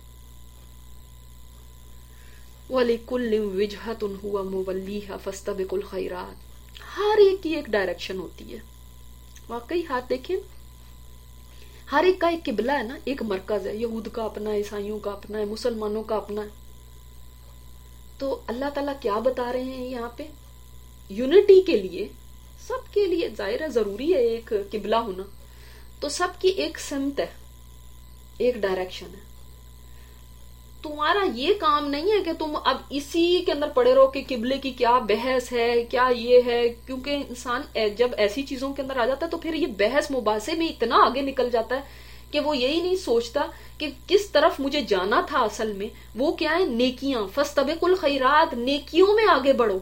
وَلِكُلٍّ وِجْهَةٌ هُوَ مُوَلِّيهَا فَاسْتَبِقُوا الْخَيْرَاتِ, ہر ایک کی ایک ڈائریکشن ہوتی ہے. واقعی ہاتھ دیکھیں, ہر ایک کا ایک قبلہ ہے نا, ایک مرکز ہے. یہود کا اپنا ہے, عیسائیوں کا اپنا ہے, مسلمانوں کا اپنا ہے. تو اللہ تعالیٰ کیا بتا رہے ہیں یہاں پہ, یونٹی کے لیے سب کے لیے ظاہر ہے ضروری ہے ایک قبلہ ہونا, تو سب کی ایک سمت ہے, ایک ڈائریکشن ہے. تمہارا یہ کام نہیں ہے کہ تم اب اسی کے اندر پڑے رہو کہ قبلے کی کیا بحث ہے، کیا یہ ہے، کیونکہ انسان جب ایسی چیزوں کے اندر آ جاتا ہے تو پھر یہ بحث مباحثے میں اتنا آگے نکل جاتا ہے کہ وہ یہی نہیں سوچتا کہ کس طرف مجھے جانا تھا. اصل میں وہ کیا ہے؟ نیکیاں. فاستبقوا الخیرات، نیکیوں میں آگے بڑھو،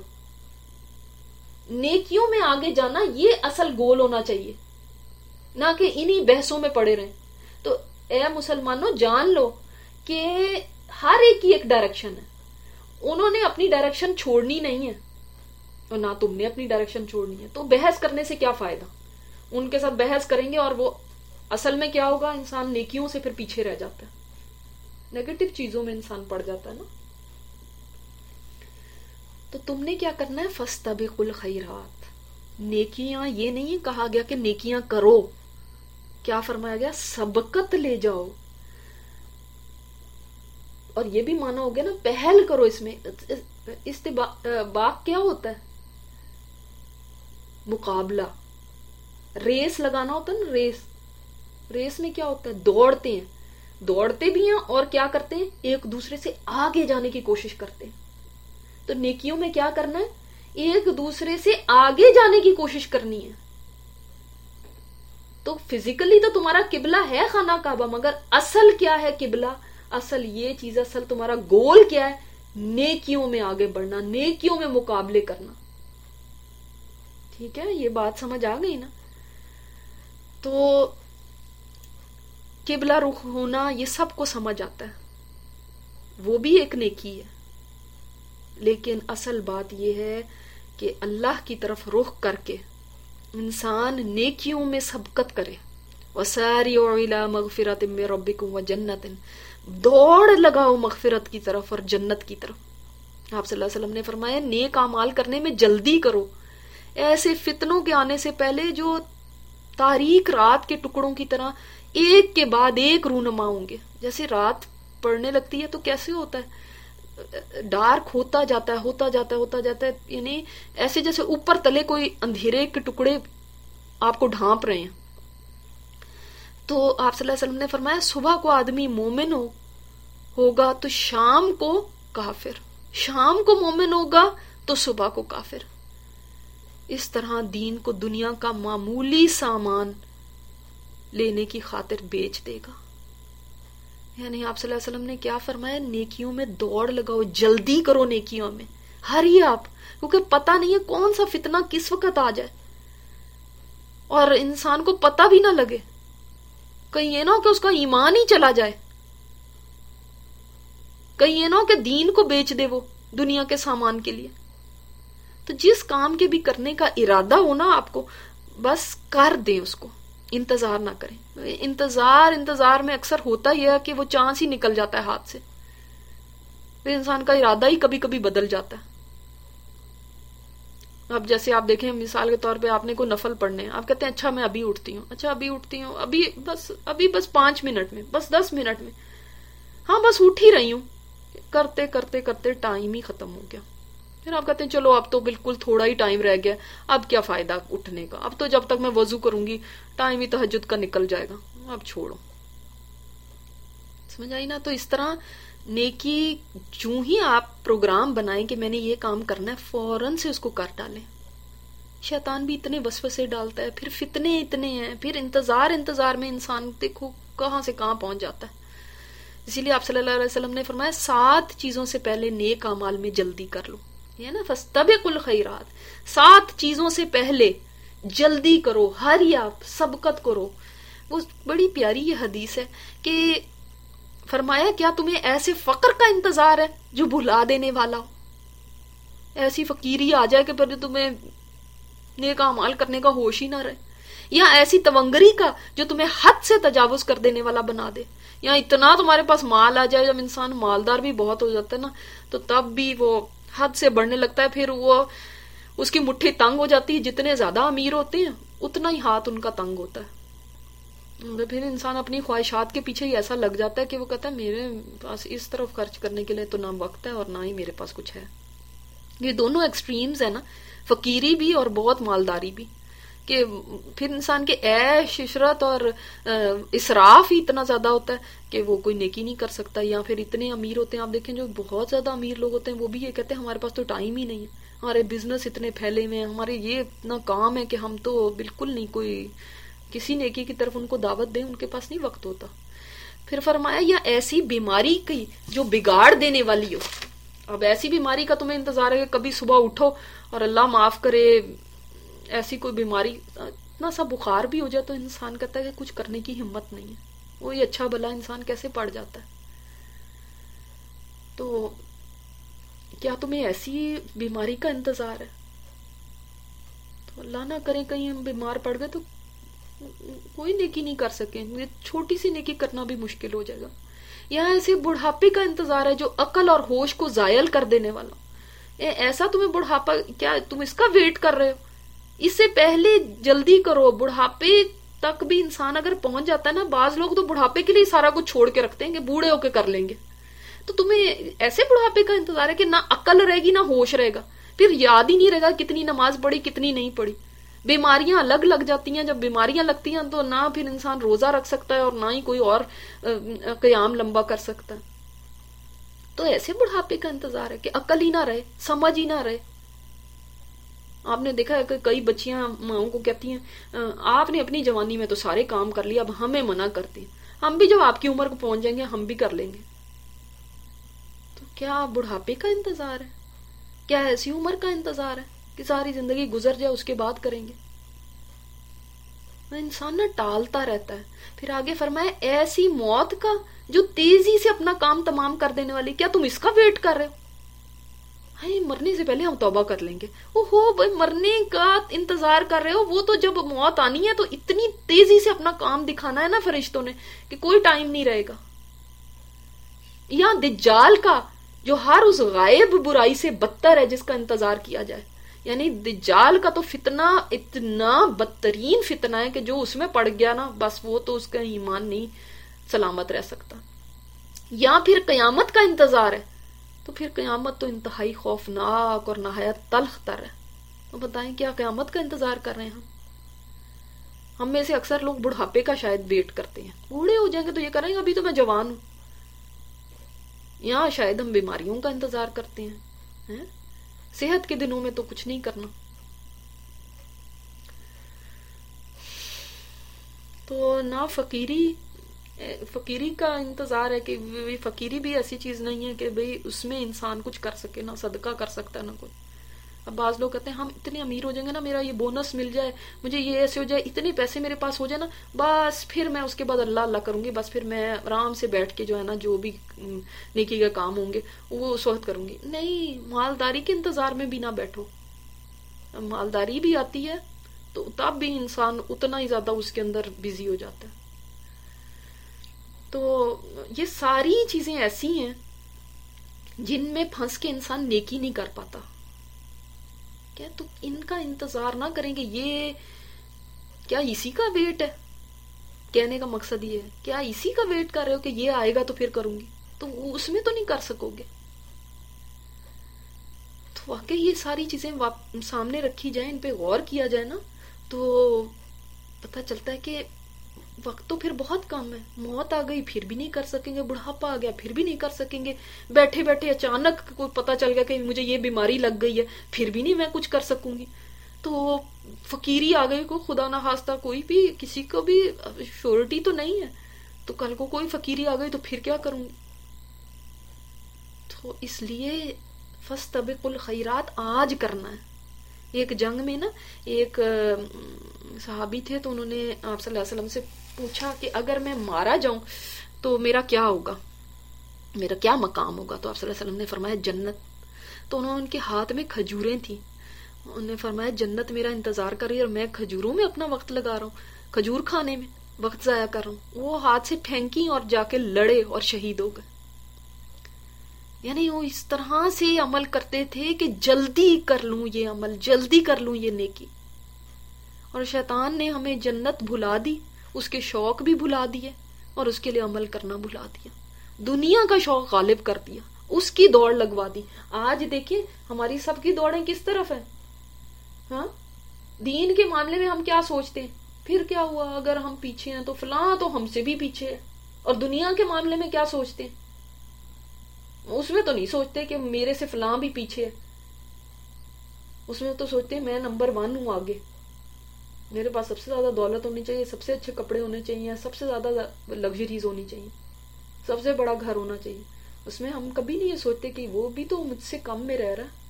نیکیوں میں آگے جانا یہ اصل گول ہونا چاہیے، نہ کہ انہی بحثوں میں پڑے رہیں. تو اے مسلمانوں جان لو کہ ہر ایک کی ایک ڈائریکشن ہے. انہوں نے اپنی ڈائریکشن چھوڑنی نہیں ہے اور نہ تم نے اپنی ڈائریکشن چھوڑنی ہے. تو بحث کرنے سے کیا فائدہ؟ ان کے ساتھ بحث کریں گے اور وہ اصل میں کیا ہوگا؟ انسان نیکیوں سے پھر پیچھے رہ جاتا ہے، نیگیٹو چیزوں میں انسان پڑ جاتا ہے نا. تو تم نے کیا کرنا ہے؟ فاستبقوا الخیرات. نیکیاں یہ نہیں کہا گیا کہ نیکیاں کرو، کیا فرمایا گیا؟ سبقت لے جاؤ. اور یہ بھی مانا ہو گیا نا پہل کرو. اس میں استباق کیا ہوتا ہے؟ مقابلہ، ریس لگانا ہوتا ہے نا. ریس ریس میں کیا ہوتا ہے؟ دوڑتے ہیں، دوڑتے بھی ہیں اور کیا کرتے ہیں؟ ایک دوسرے سے آگے جانے کی کوشش کرتے ہیں. تو نیکیوں میں کیا کرنا ہے؟ ایک دوسرے سے آگے جانے کی کوشش کرنی ہے. تو فزیکلی تو تمہارا قبلہ ہے خانہ کعبہ، مگر اصل کیا ہے قبلہ؟ اصل یہ چیز، اصل تمہارا گول کیا ہے؟ نیکیوں میں آگے بڑھنا، نیکیوں میں مقابلے کرنا. ٹھیک ہے، یہ بات سمجھ آ گئی نا؟ تو قبلہ رخ ہونا یہ سب کو سمجھ آتا ہے، وہ بھی ایک نیکی ہے. لیکن اصل بات یہ ہے کہ اللہ کی طرف رخ کر کے انسان نیکیوں میں سبقت کرے. وَسَارِعُوا إِلَىٰ مَغْفِرَةٍ مِّن رَبِّكُمْ وَجَنَّةٍ، دوڑ لگاؤ مغفرت کی طرف اور جنت کی طرف. آپ صلی اللہ علیہ وسلم نے فرمایا نیک اعمال کرنے میں جلدی کرو، ایسے فتنوں کے آنے سے پہلے جو تاریک رات کے ٹکڑوں کی طرح ایک کے بعد ایک رونما ہوں گے. جیسے رات پڑنے لگتی ہے تو کیسے ہوتا ہے؟ ڈارک ہوتا جاتا ہے ہوتا جاتا ہے ہوتا جاتا ہے، یعنی ایسے جیسے اوپر تلے کوئی اندھیرے کے ٹکڑے آپ کو ڈھانپ رہے ہیں. تو آپ صلی اللہ علیہ وسلم نے فرمایا صبح کو آدمی مومن ہو ہوگا تو شام کو کافر، شام کو مومن ہوگا تو صبح کو کافر. اس طرح دین کو دنیا کا معمولی سامان لینے کی خاطر بیچ دے گا. یعنی آپ صلی اللہ علیہ وسلم نے کیا فرمایا؟ نیکیوں میں دوڑ لگاؤ، جلدی کرو نیکیوں میں، ہری آپ، کیونکہ پتہ نہیں ہے کون سا فتنہ کس وقت آ جائے اور انسان کو پتہ بھی نہ لگے. کہیں یہ نہ ہو کہ اس کا ایمان ہی چلا جائے، کہیں یہ نہ ہو کہ دین کو بیچ دے وہ دنیا کے سامان کے لیے. تو جس کام کے بھی کرنے کا ارادہ ہو نا آپ کو، بس کر دیں اس کو، انتظار نہ کریں. انتظار انتظار میں اکثر ہوتا یہ ہے کہ وہ چانس ہی نکل جاتا ہے ہاتھ سے، پھر انسان کا ارادہ ہی کبھی کبھی بدل جاتا ہے. اب جیسے آپ دیکھیں مثال کے طور پہ آپ نے کوئی نفل پڑھنے ہیں، آپ کہتے ہیں اچھا میں ابھی اٹھتی ہوں، اچھا ابھی اٹھتی ہوں، ابھی بس ابھی بس پانچ منٹ میں، بس دس منٹ میں، ہاں بس اٹھ ہی رہی ہوں. کرتے کرتے کرتے ٹائم ہی ختم ہو گیا. پھر آپ کہتے ہیں چلو اب تو بالکل تھوڑا ہی ٹائم رہ گیا، اب کیا فائدہ اٹھنے کا، اب تو جب تک میں وضو کروں گی ٹائم ہی تہجد کا نکل جائے گا، اب چھوڑو. سمجھ آئی نا؟ تو اس طرح نیکی جو ہی آپ پروگرام بنائیں کہ میں نے یہ کام کرنا ہے، فوراً سے اس کو کر ڈالیں. شیطان بھی اتنے وسوسے ڈالتا ہے، پھر فتنے اتنے ہیں، پھر انتظار انتظار میں انسان دیکھو کہاں سے کہاں پہنچ جاتا ہے. اسی لیے آپ صلی اللہ علیہ وسلم نے فرمایا سات چیزوں سے پہلے نیک اعمال میں جلدی کر لو. یہ نا فاستبقوا الخیرات، سات چیزوں سے پہلے جلدی کرو، ہری آپ، سبقت کرو. وہ بڑی پیاری یہ حدیث ہے کہ فرمایا کیا تمہیں ایسے فقر کا انتظار ہے جو بھلا دینے والا ہو؟ ایسی فقیری آ جائے کہ پھر تمہیں نیک اعمال کرنے کا ہوش ہی نہ رہے، یا ایسی تونگری کا جو تمہیں حد سے تجاوز کر دینے والا بنا دے، یا اتنا تمہارے پاس مال آ جائے، جب انسان مالدار بھی بہت ہو جاتا ہے نا تو تب بھی وہ حد سے بڑھنے لگتا ہے، پھر وہ اس کی مٹھی تنگ ہو جاتی ہے. جتنے زیادہ امیر ہوتے ہیں اتنا ہی ہاتھ ان کا تنگ ہوتا ہے. پھر انسان اپنی خواہشات کے پیچھے ہی ایسا لگ جاتا ہے کہ وہ کہتا ہے میرے پاس اس طرف خرچ کرنے کے لیے تو نہ وقت ہے اور نہ ہی میرے پاس کچھ ہے. یہ دونوں ایکسٹریمز ہیں نا، فقیری بھی اور بہت مالداری بھی. کہ پھر انسان کے عیش عشرت اور اسراف ہی اتنا زیادہ ہوتا ہے کہ وہ کوئی نیکی نہیں کر سکتا. یا پھر اتنے امیر ہوتے ہیں, آپ دیکھیں جو بہت زیادہ امیر لوگ ہوتے ہیں وہ بھی یہ کہتے ہیں ہمارے پاس تو ٹائم ہی نہیں ہے, ہمارے بزنس اتنے پھیلے ہوئے ہیں, ہمارے یہ اتنا کام ہے کہ ہم تو بالکل نہیں کوئی کسی نیکی کی طرف ان کو دعوت دیں, ان کے پاس نہیں وقت ہوتا. پھر فرمایا یا ایسی بیماری کی جو بگاڑ دینے والی ہو. اب ایسی بیماری کا تمہیں انتظار ہے کہ کبھی صبح اٹھو اور اللہ معاف کرے ایسی کوئی بیماری, اتنا سا بخار بھی ہو جائے تو انسان کہتا ہے کہ کچھ کرنے کی ہمت نہیں ہے, وہی اچھا بھلا انسان کیسے پڑ جاتا ہے. تو کیا تمہیں ایسی بیماری کا انتظار ہے؟ تو اللہ نہ کرے کہیں ہم بیمار پڑ گئے تو کوئی نیکی نہیں کر سکیں, چھوٹی سی نیکی کرنا بھی مشکل ہو جائے گا. یہاں ایسے بڑھاپے کا انتظار ہے جو عقل اور ہوش کو زائل کر دینے والا. ایسا تمہیں بڑھاپا, کیا تم اس کا ویٹ کر رہے ہو؟ اس سے پہلے جلدی کرو. بڑھاپے تک بھی انسان اگر پہنچ جاتا ہے نا, بعض لوگ تو بڑھاپے کے لیے سارا کچھ چھوڑ کے رکھتے ہیں کہ بوڑھے ہو کے کر لیں گے. تو تمہیں ایسے بڑھاپے کا انتظار ہے کہ نہ عقل رہے گی نہ ہوش رہے گا, پھر یاد ہی نہیں رہے گا کتنی نماز پڑھی کتنی نہیں پڑھی. بیماریاں الگ لگ جاتی ہیں, جب بیماریاں لگتی ہیں تو نہ پھر انسان روزہ رکھ سکتا ہے اور نہ ہی کوئی اور قیام لمبا کر سکتا ہے. تو ایسے بڑھاپے کا انتظار ہے کہ عقل ہی نہ رہے, سمجھ ہی نہ رہے. آپ نے دیکھا ہے کہ کئی بچیاں ماؤں کو کہتی ہیں آپ نے اپنی جوانی میں تو سارے کام کر لیا, اب ہمیں منع کرتی ہیں, ہم بھی جب آپ کی عمر کو پہنچ جائیں گے ہم بھی کر لیں گے. تو کیا بڑھاپے کا انتظار ہے؟ کیا ایسی عمر کا انتظار ہے کہ ساری زندگی گزر جائے اس کے بعد کریں گے؟ انسان نہ ٹالتا رہتا ہے. پھر آگے فرمایا ایسی موت کا جو تیزی سے اپنا کام تمام کر دینے والی, کیا تم اس کا ویٹ کر رہے ہو؟ ہاں مرنے سے پہلے ہم توبہ کر لیں گے. او ہو بھائی, مرنے کا انتظار کر رہے ہو, وہ تو جب موت آنی ہے تو اتنی تیزی سے اپنا کام دکھانا ہے نا فرشتوں نے کہ کوئی ٹائم نہیں رہے گا. یا دجال کا جو ہر اس غائب برائی سے بدتر ہے جس کا انتظار کیا جائے. یعنی دجال کا تو فتنہ اتنا بدترین فتنہ ہے کہ جو اس میں پڑ گیا نا بس وہ تو اس کا ایمان نہیں سلامت رہ سکتا. یا پھر قیامت کا انتظار ہے, تو پھر قیامت تو انتہائی خوفناک اور نہایت تلخ تر ہے. تو بتائیں کیا قیامت کا انتظار کر رہے ہیں ہم؟ ہم میں سے اکثر لوگ بڑھاپے کا شاید ویٹ کرتے ہیں, بوڑھے ہو جائیں گے تو یہ کریں گے ابھی تو میں جوان ہوں. یا شاید ہم بیماریوں کا انتظار کرتے ہیں, صحت کے دنوں میں تو کچھ نہیں کرنا. تو نہ فقیری فقیری کا انتظار ہے کہ فقیری بھی ایسی چیز نہیں ہے کہ بھئی اس میں انسان کچھ کر سکے, نہ صدقہ کر سکتا ہے نہ کوئی. اب بعض لوگ کہتے ہیں ہم اتنے امیر ہو جائیں گے نا, میرا یہ بونس مل جائے, مجھے یہ ایسے ہو جائے, اتنے پیسے میرے پاس ہو جائے نا, بس پھر میں اس کے بعد اللہ اللہ کروں گی, بس پھر میں آرام سے بیٹھ کے جو ہے نا جو بھی نیکی کا کام ہوں گے وہ اس وقت کروں گی. نہیں, مالداری کے انتظار میں بھی نہ بیٹھو. مالداری بھی آتی ہے تو تب بھی انسان اتنا ہی زیادہ اس کے اندر بزی ہو جاتا ہے. تو یہ ساری چیزیں ایسی ہیں جن میں پھنس کے انسان نیکی نہیں کر پاتا. کیا تو ان کا انتظار نہ کریں گے, یہ کیا اسی کا ویٹ ہے؟ کہنے کا مقصد یہ ہے, کیا اسی کا ویٹ کر رہے ہو کہ یہ آئے گا تو پھر کروں گی, تو اس میں تو نہیں کر سکو گے. تو واقعی یہ ساری چیزیں سامنے رکھی جائیں, ان پہ غور کیا جائے نا, تو پتہ چلتا ہے کہ وقت تو پھر بہت کم ہے. موت آ گئی پھر بھی نہیں کر سکیں گے, بڑھاپا آ گیا پھر بھی نہیں کر سکیں گے, بیٹھے بیٹھے اچانک کوئی پتا چل گیا کہ مجھے یہ بیماری لگ گئی ہے پھر بھی نہیں میں کچھ کر سکوں گی. تو فقیری آ گئی, کو خدا نہ خواستہ کوئی بھی کسی کو بھی شورٹی تو نہیں ہے, تو کل کو کوئی فقیری آ گئی تو پھر کیا کروں گی. تو اس لیے فاستبقوا الخیرات آج کرنا ہے. ایک جنگ میں نا ایک صحابی تھے تو انہوں نے آپ صلی اللہ علیہ وسلم سے پوچھا کہ اگر میں مارا جاؤں تو میرا کیا ہوگا, میرا کیا مقام ہوگا. تو آپ صلی اللہ علیہ وسلم نے فرمایا جنت. تو انہوں نے ان کے ہاتھ میں کھجوریں تھیں, انہوں نے فرمایا جنت میرا انتظار کر رہی ہے اور میں کھجوروں میں اپنا وقت لگا رہا ہوں, کھجور کھانے میں وقت ضائع کر رہا ہوں. وہ ہاتھ سے پھینکی اور جا کے لڑے اور شہید ہو گئے. یعنی وہ اس طرح سے عمل کرتے تھے کہ جلدی کر لوں یہ عمل, جلدی کر لوں یہ نیکی. اور شیطان نے ہمیں جنت بھلا دی, اس کے شوق بھی بھلا دیے اور اس کے لیے عمل کرنا بھلا دیا. دنیا کا شوق غالب کر دیا, اس کی دوڑ لگوا دی. آج دیکھیں ہماری سب کی دوڑیں کس طرف ہیں, ہاں دین کے معاملے میں ہم کیا سوچتے ہیں؟ پھر کیا ہوا اگر ہم پیچھے ہیں تو فلاں تو ہم سے بھی پیچھے ہے. اور دنیا کے معاملے میں کیا سوچتے ہیں؟ اس میں تو نہیں سوچتے کہ میرے سے فلاں بھی پیچھے ہے. اس میں تو سوچتے ہیں میں نمبر ون ہوں آگے, میرے پاس سب سے زیادہ دولت ہونی چاہیے, سب سے اچھے کپڑے ہونے چاہیے, سب سے زیادہ لگژریز ہونی چاہیے, سب سے بڑا گھر ہونا چاہیے. اس میں ہم کبھی نہیں یہ سوچتے کہ وہ بھی تو مجھ سے کم میں رہ رہا ہے.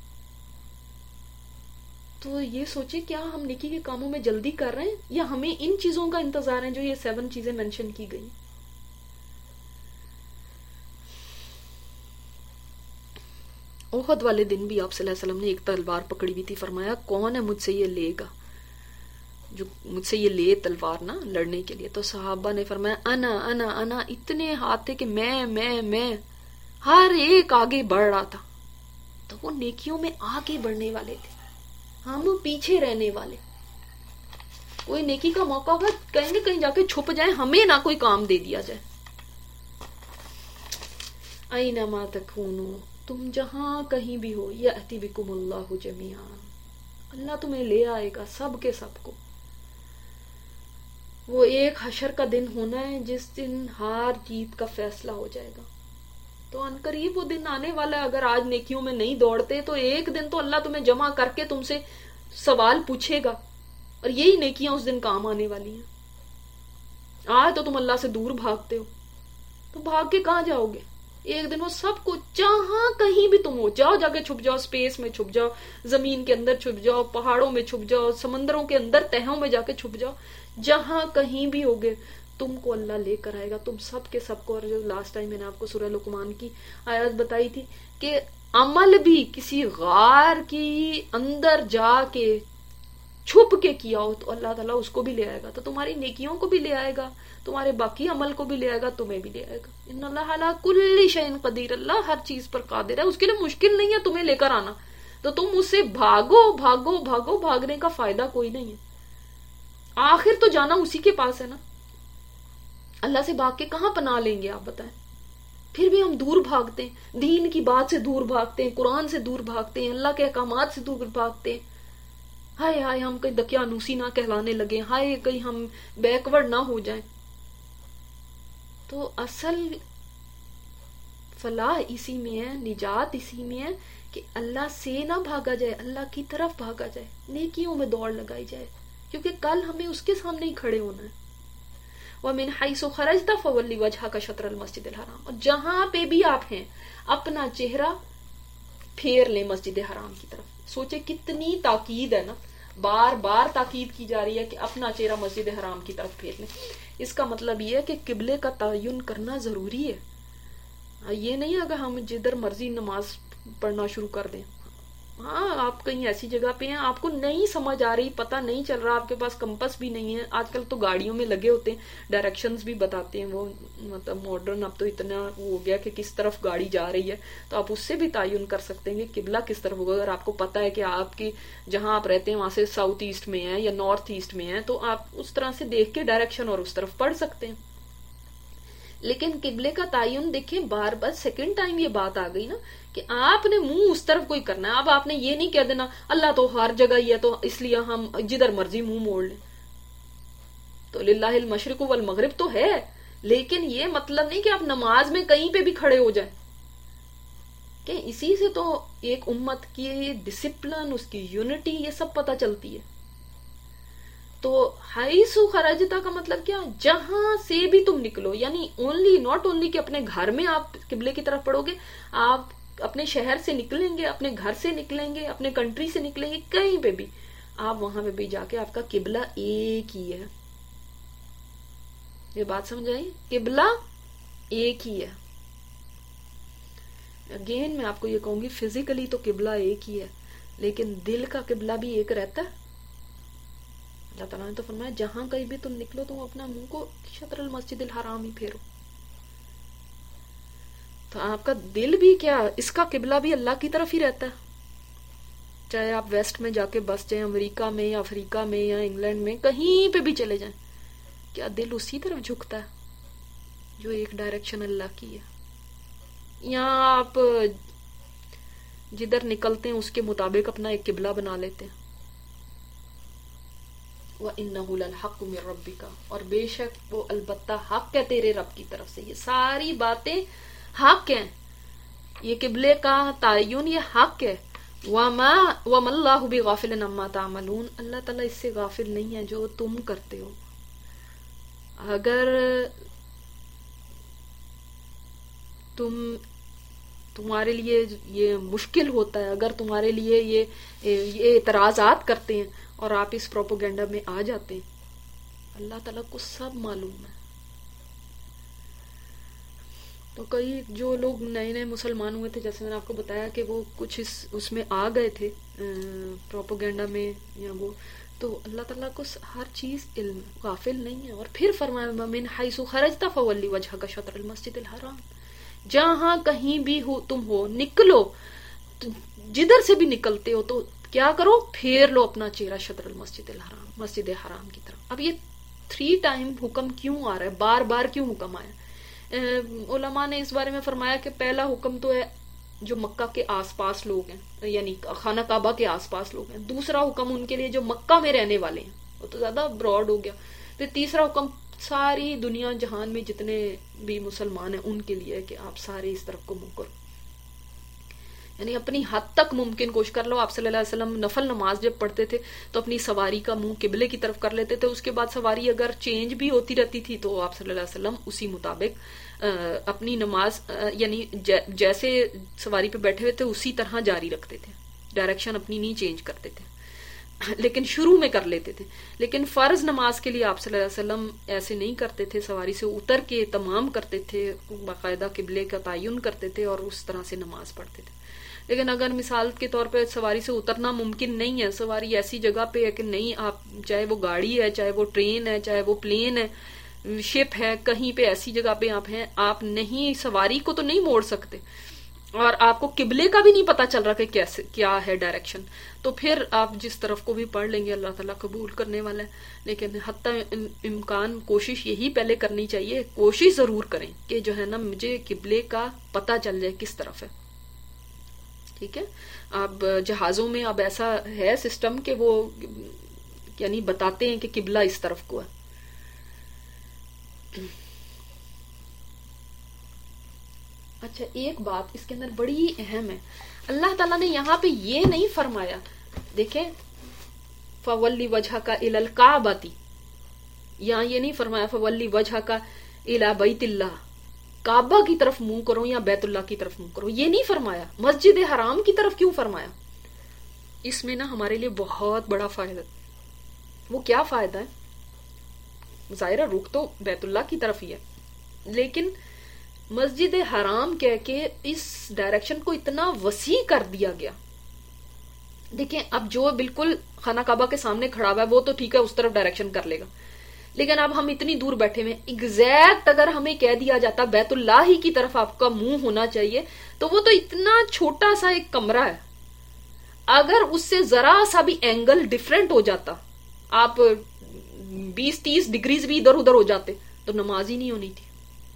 تو یہ سوچے کیا ہم نیکی کے کاموں میں جلدی کر رہے ہیں یا ہمیں ان چیزوں کا انتظار ہے جو یہ سیون چیزیں مینشن کی گئی. احد والے دن بھی آپ صلی اللہ علیہ وسلم نے ایک تلوار پکڑی ہوئی تھی, فرمایا کون ہے مجھ سے یہ لے گا, جو مجھ سے یہ لے تلوار نا لڑنے کے لیے. تو صحابہ نے فرمایا انا انا انا, اتنے ہاتھ تھے کہ میں میں میں ہر ایک آگے بڑھ رہا تھا. تو وہ نیکیوں میں آگے بڑھنے والے تھے, ہم پیچھے رہنے والے. کوئی نیکی کا موقع ہوگا کہیں گے کہیں جا کے چھپ جائیں, ہمیں نہ کوئی کام دے دیا جائے. اینما تکونو, تم جہاں کہیں بھی ہو, یأتی بکم اللہ جمیعا, اللہ تمہیں لے آئے گا سب کے سب کو. وہ ایک حشر کا دن ہونا ہے جس دن ہار جیت کا فیصلہ ہو جائے گا. تو ان قریب وہ دن آنے والا ہے. اگر آج نیکیوں میں نہیں دوڑتے تو ایک دن تو اللہ تمہیں جمع کر کے تم سے سوال پوچھے گا, اور یہی نیکیاں اس دن کام آنے والی ہیں. آج تو تم اللہ سے دور بھاگتے ہو, تو بھاگ کے کہاں جاؤ گے؟ ایک دن وہ سب کو, جہاں کہیں بھی تم ہو, جاؤ جا کے چھپ جاؤ, اسپیس میں چھپ جاؤ, زمین کے اندر چھپ جاؤ, پہاڑوں میں چھپ جاؤ, سمندروں کے اندر تہوں میں جا کے چھپ جاؤ, جہاں کہیں بھی ہوگے تم کو اللہ لے کر آئے گا, تم سب کے سب کو. اور جو لاسٹ ٹائم میں نے آپ کو سورہ لقمان کی آیات بتائی تھی کہ عمل بھی کسی غار کی اندر جا کے چھپ کے کیا ہو تو اللہ تعالیٰ اس کو بھی لے آئے گا. تو تمہاری نیکیوں کو بھی لے آئے گا, تمہارے باقی عمل کو بھی لے آئے گا, تمہیں بھی لے آئے گا. ان اللہ علی کل شیء قدیر, اللہ ہر چیز پر قادر ہے, اس کے لیے مشکل نہیں ہے تمہیں لے کر آنا. تو تم اس سے بھاگو بھاگو بھاگو, بھاگنے کا فائدہ کوئی نہیں ہے. آخر تو جانا اسی کے پاس ہے نا. اللہ سے بھاگ کے کہاں پناہ لیں گے آپ بتائیں؟ پھر بھی ہم دور بھاگتے ہیں, دین کی بات سے دور بھاگتے ہیں, قرآن سے دور بھاگتے ہیں, اللہ کے احکامات سے دور بھاگتے ہیں. ہائے ہائے ہم کہیں دقیانوسی نہ کہلانے لگے, ہائے کہیں ہم بیکورڈ نہ ہو جائیں. تو اصل فلاح اسی میں ہے, نجات اسی میں ہے کہ اللہ سے نہ بھاگا جائے, اللہ کی طرف بھاگا جائے, نیکیوں میں دوڑ لگائی جائے, کیونکہ کل ہمیں اس کے سامنے ہی کھڑے ہونا ہے. وَمِنْ حَيْثُ خَرَجْتَ فَوَلِّ وَجْهَكَ شَطْرَ الْمَسْجِدِ الْحَرَامِ, اور جہاں پہ بھی آپ ہیں اپنا چہرہ پھیر لیں مسجد حرام کی طرف. سوچے کتنی تاکید ہے نا, بار بار تاکید کی جا رہی ہے کہ اپنا چہرہ مسجد حرام کی طرف پھیر لیں. اس کا مطلب یہ ہے کہ قبلے کا تعین کرنا ضروری ہے. یہ نہیں اگر ہم جدھر مرضی نماز پڑھنا شروع کر دیں. ہاں آپ کہیں ایسی جگہ پہ ہیں, آپ کو نہیں سمجھ آ رہی, پتہ نہیں چل رہا, آپ کے پاس کمپس بھی نہیں ہے. آج کل تو گاڑیوں میں لگے ہوتے ہیں, ڈائریکشنز بھی بتاتے ہیں وہ, مطلب ماڈرن اب تو اتنا وہ ہو گیا کہ کس طرف گاڑی جا رہی ہے, تو آپ اس سے بھی تعین کر سکتے ہیں کہ قبلہ کس طرف ہوگا. اگر آپ کو پتہ ہے کہ آپ کی جہاں آپ رہتے ہیں وہاں سے ساؤتھ ایسٹ میں ہے یا نارتھ ایسٹ میں ہے, تو آپ اس طرح سے دیکھ کے ڈائریکشن اور اس طرف پڑھ سکتے ہیں. لیکن قبلے کا تعین دیکھیں, بار بار سیکنڈ ٹائم یہ بات آ گئی نا کہ آپ نے منہ اس طرف کوئی کرنا ہے. اب آپ نے یہ نہیں کہہ دینا اللہ تو ہر جگہ ہی ہے تو اس لیے ہم جدھر مرضی منہ موڑ لیں. تو للہ المشرق والمغرب تو ہے, لیکن یہ مطلب نہیں کہ آپ نماز میں کہیں پہ بھی کھڑے ہو جائیں. کہ اسی سے تو ایک امت کی ڈسپلن, اس کی یونٹی, یہ سب پتہ چلتی ہے. تو حیثو خرجتا کا مطلب کیا, جہاں سے بھی تم نکلو, یعنی اونلی ناٹ اونلی کہ اپنے گھر میں آپ قبلے کی طرف پڑھو گے, آپ اپنے شہر سے نکلیں گے, اپنے گھر سے نکلیں گے, اپنے کنٹری سے نکلیں گے, کہیں پہ بھی آپ وہاں پہ بھی جا کے آپ کا قبلہ ایک ہی ہے. یہ بات سمجھ آئی, قبلہ ایک ہی ہے. اگین میں آپ کو یہ کہوں گی, فزیکلی تو قبلہ ایک ہی ہے, لیکن دل کا قبلہ بھی ایک رہتا ہے. اللہ تعالیٰ نے تو فرمایا جہاں کہیں بھی تم نکلو تم اپنا منہ کو شطر المسجد الحرام ہی پھیرو. تو آپ کا دل بھی کیا, اس کا قبلہ بھی اللہ کی طرف ہی رہتا ہے. چاہے آپ ویسٹ میں جا کے بس جائیں, امریکہ میں یا افریقہ میں یا انگلینڈ میں, کہیں پہ بھی چلے جائیں, کیا دل اسی طرف جھکتا ہے جو ایک ڈائریکشن اللہ کی ہے. یہاں آپ جدھر نکلتے ہیں اس کے مطابق اپنا ایک قبلہ بنا لیتے ہیں. وَإِنَّهُ لَلْحَقُّ مِن رَبِّكَ، اور بے شک وہ البتہ حق ہے تیرے رب کی طرف سے. یہ ساری باتیں حق ہیں، یہ قبلے کا تعین یہ حق ہے. وَمَا وَمَا اللَّهُ بِغَافِلٍ عَمَّا تَعْمَلُونَ، اللہ تعالیٰ اس سے غافل نہیں ہے جو تم کرتے ہو. اگر تم تمہارے لیے یہ مشکل ہوتا ہے، اگر تمہارے لیے یہ یہ اعتراضات کرتے ہیں اور آپ اس پروپیگنڈا میں آ جاتے ہیں، اللہ تعالیٰ کو سب معلوم ہے. تو کئی جو لوگ نئے نئے مسلمان ہوئے تھے، جیسے میں نے آپ کو بتایا کہ وہ کچھ اس اس میں آ گئے تھے پروپیگنڈا میں یا وہ، تو اللہ تعالیٰ کو ہر چیز علم، غافل نہیں ہے. اور پھر فرمایا من حیث خرجت فولی وجہک شطر المسجد الحرام، جہاں کہیں بھی ہو تم ہو نکلو، جدھر سے بھی نکلتے ہو تو کیا کرو، پھیر لو اپنا چہرہ شطر المسجد الحرام، مسجد حرام کی طرف. اب یہ تھری ٹائم حکم کیوں آ رہا ہے، بار بار کیوں حکم آیا؟ علماء نے اس بارے میں فرمایا کہ پہلا حکم تو ہے جو مکہ کے آس پاس لوگ ہیں، یعنی خانہ کعبہ کے آس پاس لوگ ہیں. دوسرا حکم ان کے لیے جو مکہ میں رہنے والے ہیں، وہ تو زیادہ براڈ ہو گیا. پھر تیسرا حکم ساری دنیا جہان میں جتنے بھی مسلمان ہیں ان کے لیے ہے کہ آپ سارے اس طرف کو منہ کرو، یعنی اپنی حد تک ممکن کوشش کر لو. آپ صلی اللہ علیہ وسلم نفل نماز جب پڑھتے تھے تو اپنی سواری کا منہ قبلے کی طرف کر لیتے تھے. اس کے بعد سواری اگر چینج بھی ہوتی رہتی تھی تو آپ صلی اللہ علیہ وسلم اسی مطابق اپنی نماز یعنی جیسے سواری پہ بیٹھے ہوئے تھے اسی طرح جاری رکھتے تھے، ڈائریکشن اپنی نہیں چینج کرتے تھے، لیکن شروع میں کر لیتے تھے. لیکن فرض نماز کے لیے آپ صلی اللہ علیہ وسلم ایسے نہیں کرتے تھے، سواری سے اتر کے تمام کرتے تھے، باقاعدہ قبلے کا تعین کرتے تھے اور اس طرح سے نماز پڑھتے تھے. لیکن اگر مثال کے طور پہ سواری سے اترنا ممکن نہیں ہے، سواری ایسی جگہ پہ ہے کہ نہیں، آپ چاہے وہ گاڑی ہے، چاہے وہ ٹرین ہے، چاہے وہ پلین ہے، شپ ہے، کہیں پہ ایسی جگہ پہ آپ ہیں، آپ نہیں سواری کو تو نہیں موڑ سکتے اور آپ کو قبلے کا بھی نہیں پتا چل رہا کہ کیسے کیا ہے ڈائریکشن، تو پھر آپ جس طرف کو بھی پڑھ لیں گے اللہ تعالیٰ قبول کرنے والا ہے. لیکن حتی امکان کوشش یہی پہلے کرنی چاہیے، کوشش ضرور کریں کہ جو ہے نا مجھے قبلے کا پتا چل جائے کس طرف ہے. ٹھیک ہے، اب جہازوں میں اب ایسا ہے سسٹم کہ وہ یعنی بتاتے ہیں کہ قبلہ اس طرف کو ہے. اچھا ایک بات اس کے اندر بڑی اہم ہے، اللہ تعالیٰ نے یہاں پہ یہ نہیں فرمایا، دیکھیں فولی وجہ کا الی الکعبۃ، یہاں یہ نہیں فرمایا فولی وجہ کا الی بیت اللہ، کعبہ کی طرف منہ کرو یا بیت اللہ کی طرف منہ کرو، یہ نہیں فرمایا. مسجد حرام کی طرف کیوں فرمایا؟ اس میں نا ہمارے لیے بہت بڑا فائدہ. وہ کیا فائدہ ہے؟ ظاہرہ رخ تو بیت اللہ کی طرف ہی ہے، لیکن مسجد حرام کہہ کے اس ڈائریکشن کو اتنا وسیع کر دیا گیا. دیکھیں اب جو بالکل خانہ کعبہ کے سامنے کھڑا ہوا ہے وہ تو ٹھیک ہے اس طرف ڈائریکشن کر لے گا، لیکن اب ہم اتنی دور بیٹھے ہوئے ایگزیکٹ اگر ہمیں کہہ دیا جاتا بیت اللہ ہی کی طرف آپ کا منہ ہونا چاہیے، تو وہ تو اتنا چھوٹا سا ایک کمرہ ہے، اگر اس سے ذرا سا بھی اینگل ڈیفرنٹ ہو جاتا، آپ بیس تیس ڈگریز بھی ادھر ادھر ہو جاتے تو نماز ہی نہیں ہونی تھی.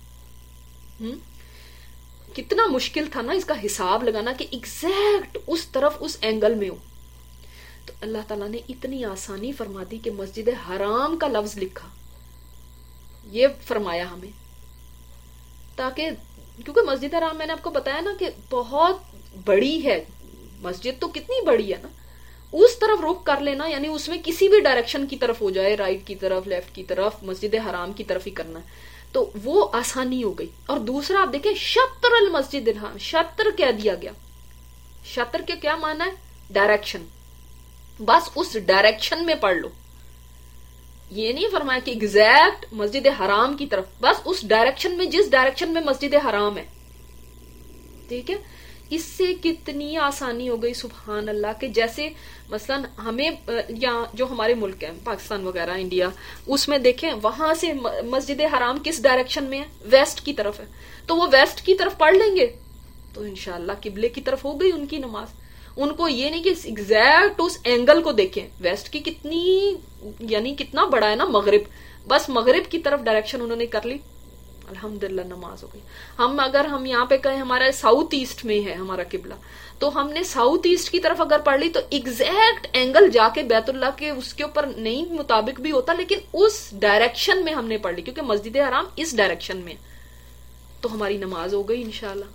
کتنا مشکل تھا نا اس کا حساب لگانا کہ ایگزیکٹ اس طرف اس اینگل میں ہو. تو اللہ تعالیٰ نے اتنی آسانی فرما دی کہ مسجد حرام کا لفظ لکھا، یہ فرمایا ہمیں، تاکہ کیونکہ مسجد حرام میں نے آپ کو بتایا نا کہ بہت بڑی ہے، مسجد تو کتنی بڑی ہے نا، اس طرف رخ کر لینا یعنی اس میں کسی بھی ڈائریکشن کی طرف ہو جائے، رائٹ کی طرف، لیفٹ کی طرف، مسجد حرام کی طرف ہی کرنا ہے، تو وہ آسانی ہو گئی. اور دوسرا آپ دیکھیں شطر المسجد الحرام، شطر کہہ دیا گیا. شطر کے کیا معنی ہے؟ ڈائریکشن، بس اس ڈائریکشن میں پڑھ لو. یہ نہیں فرمایا کہ ایگزیکٹ مسجد حرام کی طرف، بس اس ڈائریکشن میں جس ڈائریکشن میں مسجد حرام ہے. ٹھیک ہے، اس سے کتنی آسانی ہو گئی سبحان اللہ، کہ جیسے مثلا ہمیں یہاں جو ہمارے ملک ہیں پاکستان وغیرہ انڈیا، اس میں دیکھیں وہاں سے مسجد حرام کس ڈائریکشن میں ہے؟ ویسٹ کی طرف ہے، تو وہ ویسٹ کی طرف پڑھ لیں گے تو انشاءاللہ قبلے کی طرف ہو گئی ان کی نماز. ان کو یہ نہیں کہ ایگزیکٹ اس اینگل کو دیکھیں، ویسٹ کی کتنی یعنی کتنا بڑا ہے نا مغرب، بس مغرب کی طرف ڈائریکشن انہوں نے کر لی، الحمدللہ نماز ہو گئی. ہم اگر ہم یہاں پہ کہیں ہمارا ساؤتھ ایسٹ میں ہے ہمارا قبلہ، تو ہم نے ساؤتھ ایسٹ کی طرف اگر پڑھ لی تو ایگزیکٹ اینگل جا کے بیت اللہ کے اس کے اوپر نہیں مطابق بھی ہوتا، لیکن اس ڈائریکشن میں ہم نے پڑھ لی کیونکہ مسجد حرام اس ڈائریکشن میں، تو ہماری نماز ہو گئی انشاءاللہ.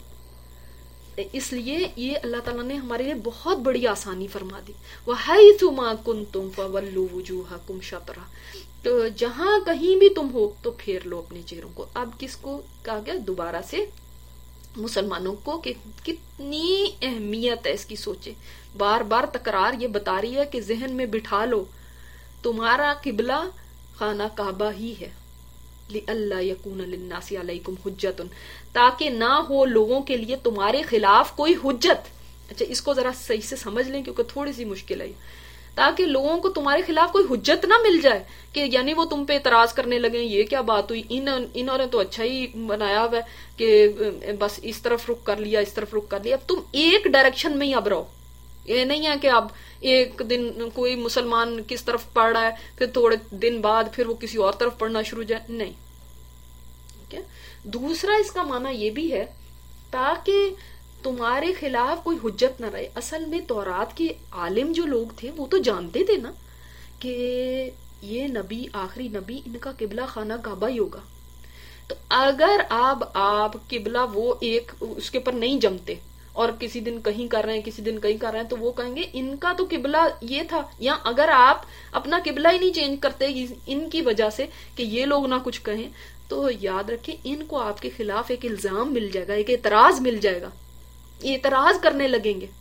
اس لیے یہ اللہ تعالیٰ نے ہمارے لیے بہت بڑی آسانی فرما دی. وَحَيْثُ مَا كُنْتُمْ فَوَلُّوا وُجُوهَكُمْ شَطْرَهُ، تو جہاں کہیں بھی تم ہو تو پھیر لو اپنے چہروں کو. اب کس کو کہا گیا؟ دوبارہ سے مسلمانوں کو کہ کتنی اہمیت ہے اس کی. سوچے بار بار تکرار یہ بتا رہی ہے کہ ذہن میں بٹھا لو تمہارا قبلہ خانہ کعبہ ہی ہے. لِأَلَّا يَكُونَ لِلنَّاسِ عَلَيْكُمْ حُجَّةٌ، تاکہ نہ ہو لوگوں کے لیے تمہارے خلاف کوئی حجت. اچھا اس کو ذرا صحیح سے سمجھ لیں کیونکہ تھوڑی سی مشکل ہے. تاکہ لوگوں کو تمہارے خلاف کوئی حجت نہ مل جائے کہ یعنی وہ تم پہ اعتراض کرنے لگیں یہ کیا بات ہوئی، ان انہوں نے تو اچھا ہی بنایا ہوا ہے کہ بس اس طرف رخ کر لیا اس طرف رخ کر لیا. اب تم ایک ڈائریکشن میں ہی اب رہو. یہ نہیں ہے کہ اب ایک دن کوئی مسلمان کس طرف پڑھ رہا ہے پھر تھوڑے دن بعد پھر وہ کسی اور طرف پڑھنا شروع جائے، نہیں. ٹھیک ہے. دوسرا اس کا معنی یہ بھی ہے تاکہ تمہارے خلاف کوئی حجت نہ رہے. اصل میں تورات کے عالم جو لوگ تھے وہ تو جانتے تھے نا کہ یہ نبی آخری نبی ان کا قبلہ خانہ کعبہ ہی ہوگا. تو اگر آپ آپ قبلہ وہ ایک اس کے پر نہیں جمتے اور کسی دن کہیں کر رہے ہیں کسی دن کہیں کر رہے ہیں تو وہ کہیں گے ان کا تو قبلہ یہ تھا. یا اگر آپ اپنا قبلہ ہی نہیں چینج کرتے ان کی وجہ سے کہ یہ لوگ نہ کچھ کہیں، تو یاد رکھیں ان کو آپ کے خلاف ایک الزام مل جائے گا، ایک اعتراض مل جائے گا، اعتراض کرنے لگیں گے.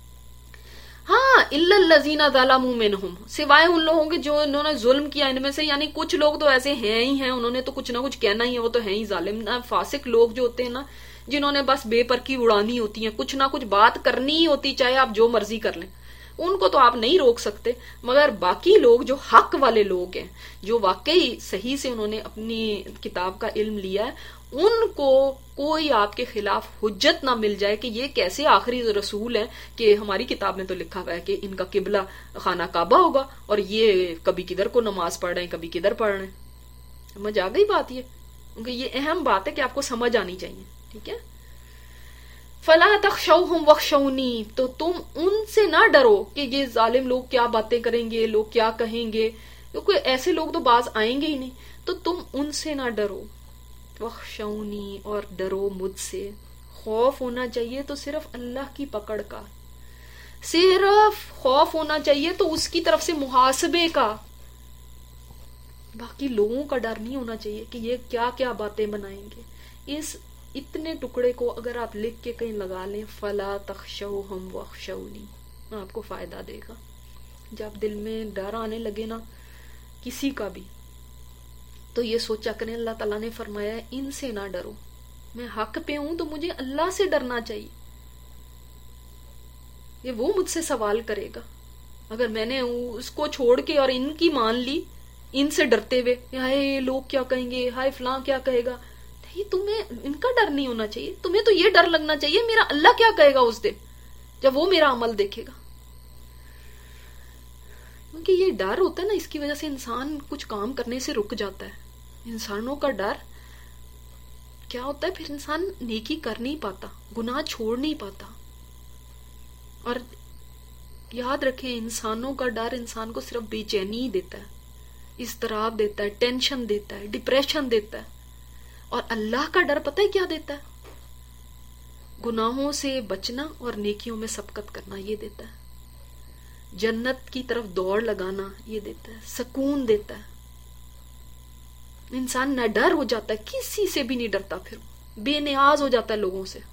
ہاں الا الذین ظلموا منہم، سوائے ان لوگوں کے جو انہوں نے ظلم کیا ان میں سے. یعنی کچھ لوگ تو ایسے ہیں ہی ہیں، انہوں نے تو کچھ نہ کچھ کہنا ہی ہے، وہ تو ہیں ہی ظالم. فاسق لوگ جو ہوتے ہیں نا جنہوں نے بس بے پرکی اڑانی ہوتی ہیں، کچھ نہ کچھ بات کرنی ہی ہوتی چاہے آپ جو مرضی کر لیں، ان کو تو آپ نہیں روک سکتے. مگر باقی لوگ جو حق والے لوگ ہیں جو واقعی صحیح سے انہوں نے اپنی کتاب کا علم لیا ہے، ان کو کوئی آپ کے خلاف حجت نہ مل جائے کہ یہ کیسے آخری رسول ہیں کہ ہماری کتاب میں تو لکھا ہوا ہے کہ ان کا قبلہ خانہ کعبہ ہوگا اور یہ کبھی کدھر کو نماز پڑھ رہے ہیں کبھی کدھر پڑھ رہے ہیں. سمجھ آ گئی بات؟ یہ کیونکہ یہ اہم بات ہے کہ آپ کو سمجھ آنی چاہیے. ٹھیک ہے. فلا تخشوہم وخشونی، تو تم ان سے نہ ڈرو کہ یہ ظالم لوگ کیا باتیں کریں گے، لوگ کیا کہیں گے، کیونکہ ایسے لوگ تو باز آئیں گے ہی نہیں. تو تم ان سے نہ ڈرو. وخشونی، اور ڈرو مجھ سے. خوف ہونا چاہیے تو صرف اللہ کی پکڑ کا، صرف خوف ہونا چاہیے تو اس کی طرف سے محاسبے کا. باقی لوگوں کا ڈر نہیں ہونا چاہیے کہ یہ کیا کیا باتیں بنائیں گے. اس اتنے ٹکڑے کو اگر آپ لکھ کے کہیں لگا لیں، فلا تخشوہم وخشونی، آپ کو فائدہ دے گا. جب دل میں ڈر آنے لگے نا کسی کا بھی تو یہ سوچا کریں اللہ تعالیٰ نے فرمایا ہے ان سے نہ ڈرو. میں حق پہ ہوں تو مجھے اللہ سے ڈرنا چاہیے. یہ وہ مجھ سے سوال کرے گا. اگر میں نے اس کو چھوڑ کے اور ان کی مان لی، ان سے ڈرتے ہوئے ہائے لوگ کیا کہیں گے، ہائے فلاں کیا کہے گا، تمہیں ان کا ڈر نہیں ہونا چاہیے. تمہیں تو یہ ڈر لگنا چاہیے میرا اللہ کیا کہے گا اس دن جب وہ میرا عمل دیکھے گا. کیونکہ یہ ڈر ہوتا ہے نا، اس کی وجہ سے انسان کچھ کام کرنے سے رک جاتا ہے. انسانوں کا ڈر کیا ہوتا ہے، پھر انسان نیکی کر نہیں پاتا، گناہ چھوڑ نہیں پاتا. اور یاد رکھیں انسانوں کا ڈر انسان کو صرف بے چینی ہی دیتا ہے، اضطراب دیتا ہے، ٹینشن دیتا ہے، ڈپریشن دیتا ہے. اور اللہ کا ڈر پتہ ہے کیا دیتا ہے؟ گناہوں سے بچنا اور نیکیوں میں سبقت کرنا یہ دیتا ہے. جنت کی طرف دوڑ لگانا یہ دیتا ہے، سکون دیتا ہے. انسان نہ ڈر ہو جاتا ہے، کسی سے بھی نہیں ڈرتا، پھر بے نیاز ہو جاتا ہے لوگوں سے.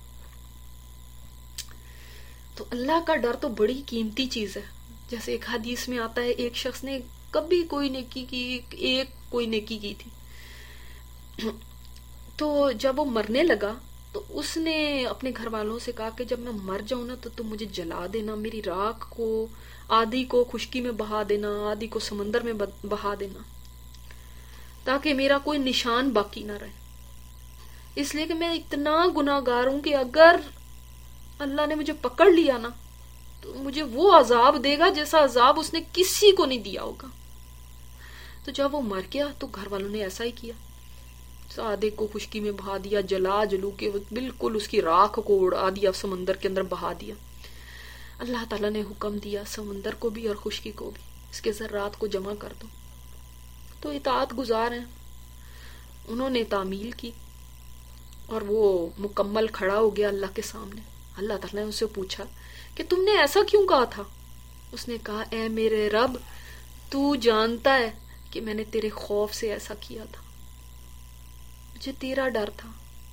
تو اللہ کا ڈر تو بڑی قیمتی چیز ہے. جیسے ایک حدیث میں آتا ہے ایک شخص نے کبھی کوئی نیکی کی، ایک کوئی نیکی کی تھی، تو جب وہ مرنے لگا تو اس نے اپنے گھر والوں سے کہا کہ جب میں مر جاؤں نا تو تم مجھے جلا دینا، میری راکھ کو آدھی کو خشکی میں بہا دینا، آدھی کو سمندر میں بہا دینا، تاکہ میرا کوئی نشان باقی نہ رہے. اس لیے کہ میں اتنا گناہ گار ہوں کہ اگر اللہ نے مجھے پکڑ لیا نا تو مجھے وہ عذاب دے گا جیسا عذاب اس نے کسی کو نہیں دیا ہوگا. تو جب وہ مر گیا تو گھر والوں نے ایسا ہی کیا صادق کو خشکی میں بہا دیا، جلا جلو کے بالکل اس کی راکھ کو اڑا دیا، سمندر کے اندر بہا دیا۔ اللہ تعالیٰ نے حکم دیا سمندر کو بھی اور خشکی کو بھی، اس کے ذرات کو جمع کر دو۔ تو اطاعت گزار ہیں، انہوں نے تعمیل کی اور وہ مکمل کھڑا ہو گیا اللہ کے سامنے۔ اللہ تعالیٰ نے اسے پوچھا کہ تم نے ایسا کیوں کہا تھا؟ اس نے کہا اے میرے رب، تو جانتا ہے کہ میں نے تیرے خوف سے ایسا کیا تھا، مجھے تیرا ڈر تھا۔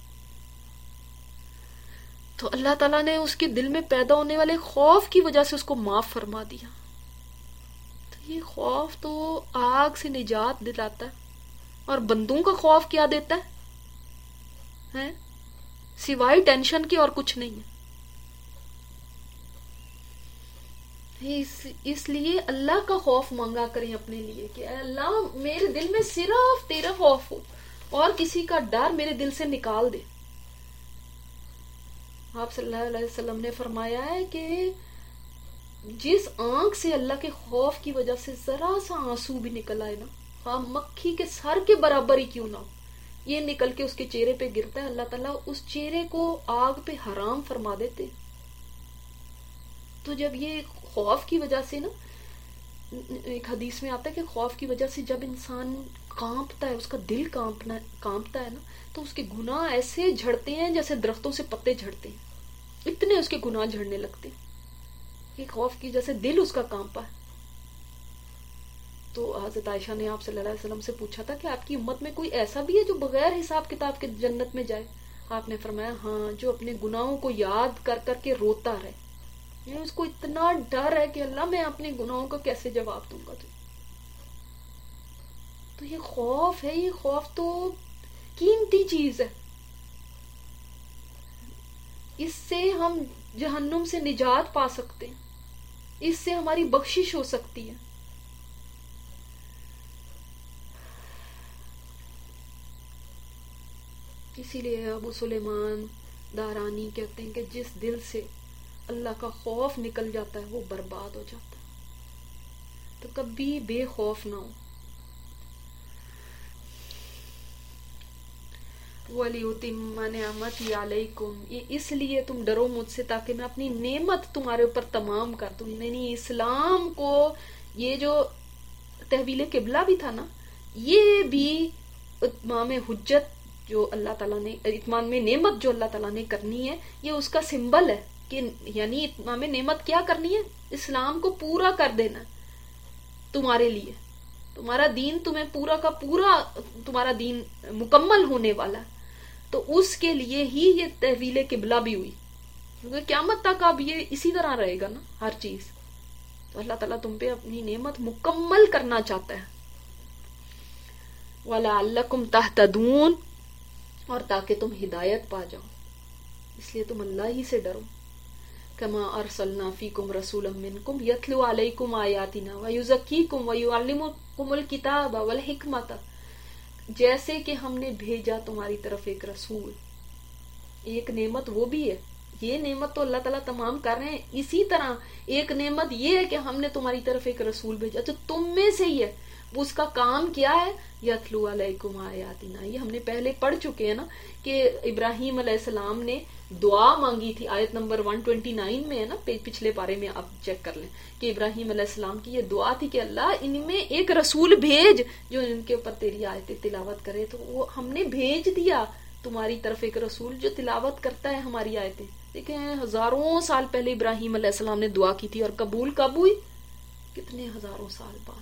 تو اللہ تعالیٰ نے اس کے دل میں پیدا ہونے والے خوف کی وجہ سے اس کو معاف فرما دیا۔ تو یہ خوف تو آگ سے نجات دلاتا ہے، اور بندوں کا خوف کیا دیتا ہے؟ سوائے ٹینشن کے اور کچھ نہیں ہے۔ اس, اس لیے اللہ کا خوف مانگا کریں اپنے لیے کہ اے اللہ میرے دل میں صرف تیرا خوف ہو اور کسی کا ڈر میرے دل سے نکال دے۔ آپ صلی اللہ علیہ وسلم نے فرمایا ہے کہ جس آنکھ سے اللہ کے خوف کی وجہ سے ذرا سا آنسو بھی نکل آئے نا، ہاں مکھی کے سر کے برابر ہی کیوں نہ ہو، یہ نکل کے اس کے چہرے پہ گرتا ہے، اللہ تعالیٰ اس چہرے کو آگ پہ حرام فرما دیتے۔ تو جب یہ خوف کی وجہ سے نا، ایک حدیث میں آتا ہے کہ خوف کی وجہ سے جب انسان کانپتا ہے، اس کا دل کانپنا کانپتا ہے نا، تو اس کے گناہ ایسے جھڑتے ہیں جیسے درختوں سے پتے جھڑتے ہیں، اتنے اس کے گناہ جھڑنے لگتے ہیں، یہ خوف کی وجہ سے دل اس کا کانپا ہے۔ تو حضرت عائشہ نے آپ صلی اللہ علیہ وسلم سے پوچھا تھا کہ آپ کی امت میں کوئی ایسا بھی ہے جو بغیر حساب کتاب کے جنت میں جائے؟ آپ نے فرمایا ہاں، جو اپنے گناہوں کو یاد کر کر کے روتا رہے، یعنی اس کو اتنا ڈر ہے کہ اللہ میں اپنے گناہوں کا کیسے جواب دوں گا تجھے۔ تو یہ خوف ہے، یہ خوف تو قیمتی چیز ہے، اس سے ہم جہنم سے نجات پا سکتے ہیں، اس سے ہماری بخشش ہو سکتی ہے۔ اسی لیے ابو سلیمان دارانی کہتے ہیں کہ جس دل سے اللہ کا خوف نکل جاتا ہے وہ برباد ہو جاتا ہے، تو کبھی بے خوف نہ ہو۔ وَلِيُتِمَّ نِعْمَتِي عَلَيْكُمْ، یہ اس لیے تم ڈرو مجھ سے تاکہ میں اپنی نعمت تمہارے اوپر تمام کر دوں۔ یعنی اسلام کو، یہ جو تحویل قبلہ بھی تھا نا، یہ بھی اتمام حجت جو اللہ تعالیٰ نے، اتمام میں نعمت جو اللہ تعالیٰ نے کرنی ہے، یہ اس کا سمبل ہے کہ یعنی اتمام نعمت کیا کرنی ہے؟ اسلام کو پورا کر دینا تمہارے لیے، تمہارا دین تمہیں پورا کا پورا، تمہارا دین مکمل ہونے والا ہے۔ تو اس کے لیے ہی یہ تحویل قبلہ بھی ہوئی، کیونکہ قیامت تک اب یہ اسی طرح رہے گا نا ہر چیز۔ تو اللہ تعالیٰ تم پہ اپنی نعمت مکمل کرنا چاہتا ہے۔ وَلَعَلَّكُمْ تَهْتَدُونَ، اور تاکہ تم ہدایت پا جاؤ، اس لیے تم اللہ ہی سے ڈرو۔ کما ارسلنا فیکم رسولا منکم یتلو علیکم آیاتنا ویزکیکم ویعلمکم الکتاب والحکمت، جیسے کہ ہم نے بھیجا تمہاری طرف ایک رسول۔ ایک نعمت وہ بھی ہے، یہ نعمت تو اللہ تعالیٰ تمام کر رہے ہیں، اسی طرح ایک نعمت یہ ہے کہ ہم نے تمہاری طرف ایک رسول بھیجا جو تم میں سے ہی ہے۔ اس کا کام کیا ہے؟ یتلو علیکم آیاتنا، یہ ہم نے پہلے پڑھ چکے ہیں نا کہ ابراہیم علیہ السلام نے دعا مانگی تھی، آیت نمبر ایک سو انیس میں ہے نا، پچھلے پارے میں آپ چیک کر لیں کہ ابراہیم علیہ السلام کی یہ دعا تھی کہ اللہ ان میں ایک رسول بھیج جو ان کے اوپر تیری آیتیں تلاوت کرے۔ تو وہ ہم نے بھیج دیا تمہاری طرف ایک رسول جو تلاوت کرتا ہے ہماری آیتیں۔ دیکھیں ہزاروں سال پہلے ابراہیم علیہ السلام نے دعا کی تھی، اور قبول کب ہوئی؟ کتنے ہزاروں سال بعد۔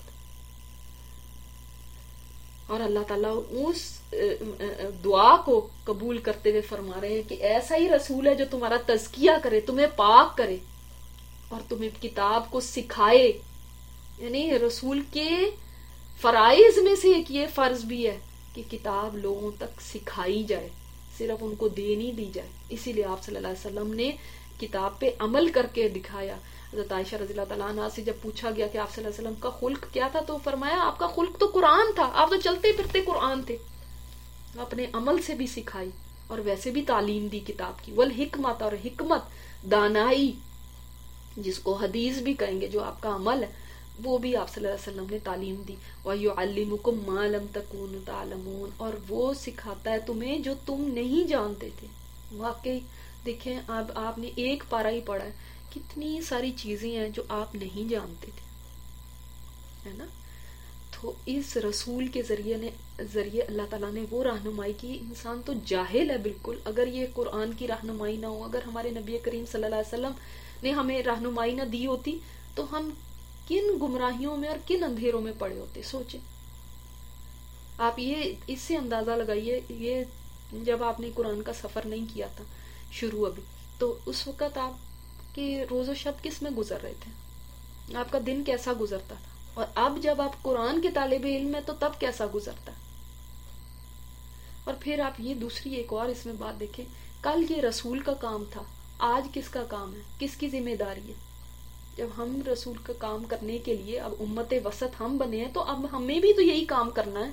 اور اللہ تعالیٰ اس دعا کو قبول کرتے ہوئے فرما رہے ہیں کہ ایسا ہی رسول ہے جو تمہارا تزکیہ کرے، تمہیں پاک کرے اور تمہیں کتاب کو سکھائے۔ یعنی رسول کے فرائض میں سے ایک یہ فرض بھی ہے کہ کتاب لوگوں تک سکھائی جائے، صرف ان کو دے نہیں دی جائے۔ اسی لیے آپ صلی اللہ علیہ وسلم نے کتاب پہ عمل کر کے دکھایا۔ حضرت عائشہ رضی اللہ تعالیٰ عنہ سے جب پوچھا گیا کہ آپ صلی اللہ علیہ وسلم کا خلق کیا تھا، تو فرمایا آپ کا خلق تو قرآن تھا، آپ تو چلتے پھرتے قرآن تھے۔ اپنے عمل سے بھی سکھائی اور ویسے بھی تعلیم دی کتاب کی۔ والحکمت، اور حکمت، دانائی، جس کو حدیث بھی کہیں گے، جو آپ کا عمل ہے وہ بھی آپ صلی اللہ علیہ وسلم نے تعلیم دی. وَيُعَلِّمُكُم مَّا لَمْ تَكُونُوا تَعْلَمُونَ, اور وہ سکھاتا ہے تمہیں جو تم نہیں جانتے تھے. واقعی دیکھیں اب آپ نے ایک پارہ ہی پڑھا ہے, کتنی ساری چیزیں ہیں جو آپ نہیں جانتے تھے, ہے نا. تو اس رسول کے ذریعے نے ذریعے اللہ تعالیٰ نے وہ رہنمائی کی. انسان تو جاہل ہے بالکل, اگر یہ قرآن کی رہنمائی نہ ہو, اگر ہمارے نبی کریم صلی اللہ علیہ وسلم نے ہمیں رہنمائی نہ دی ہوتی تو ہم کن گمراہیوں میں اور کن اندھیروں میں پڑے ہوتے. سوچیں آپ, یہ اس سے اندازہ لگائیے, یہ جب آپ نے قرآن کا سفر نہیں کیا تھا شروع ابھی, تو اس وقت آپ کے روز و شب کس میں گزر رہے تھے, آپ کا دن کیسا گزرتا تھا, اور اب جب آپ قرآن کے طالب علم ہیں تو تب کیسا گزرتا ہے. اور پھر آپ یہ دوسری ایک اور اس میں بات دیکھیں, کل یہ رسول کا کام تھا, آج کس کا کام ہے, کس کی ذمہ داری ہے. جب ہم رسول کا کام کرنے کے لیے اب امت وسط ہم بنے ہیں, تو اب ہمیں بھی تو یہی کام کرنا ہے,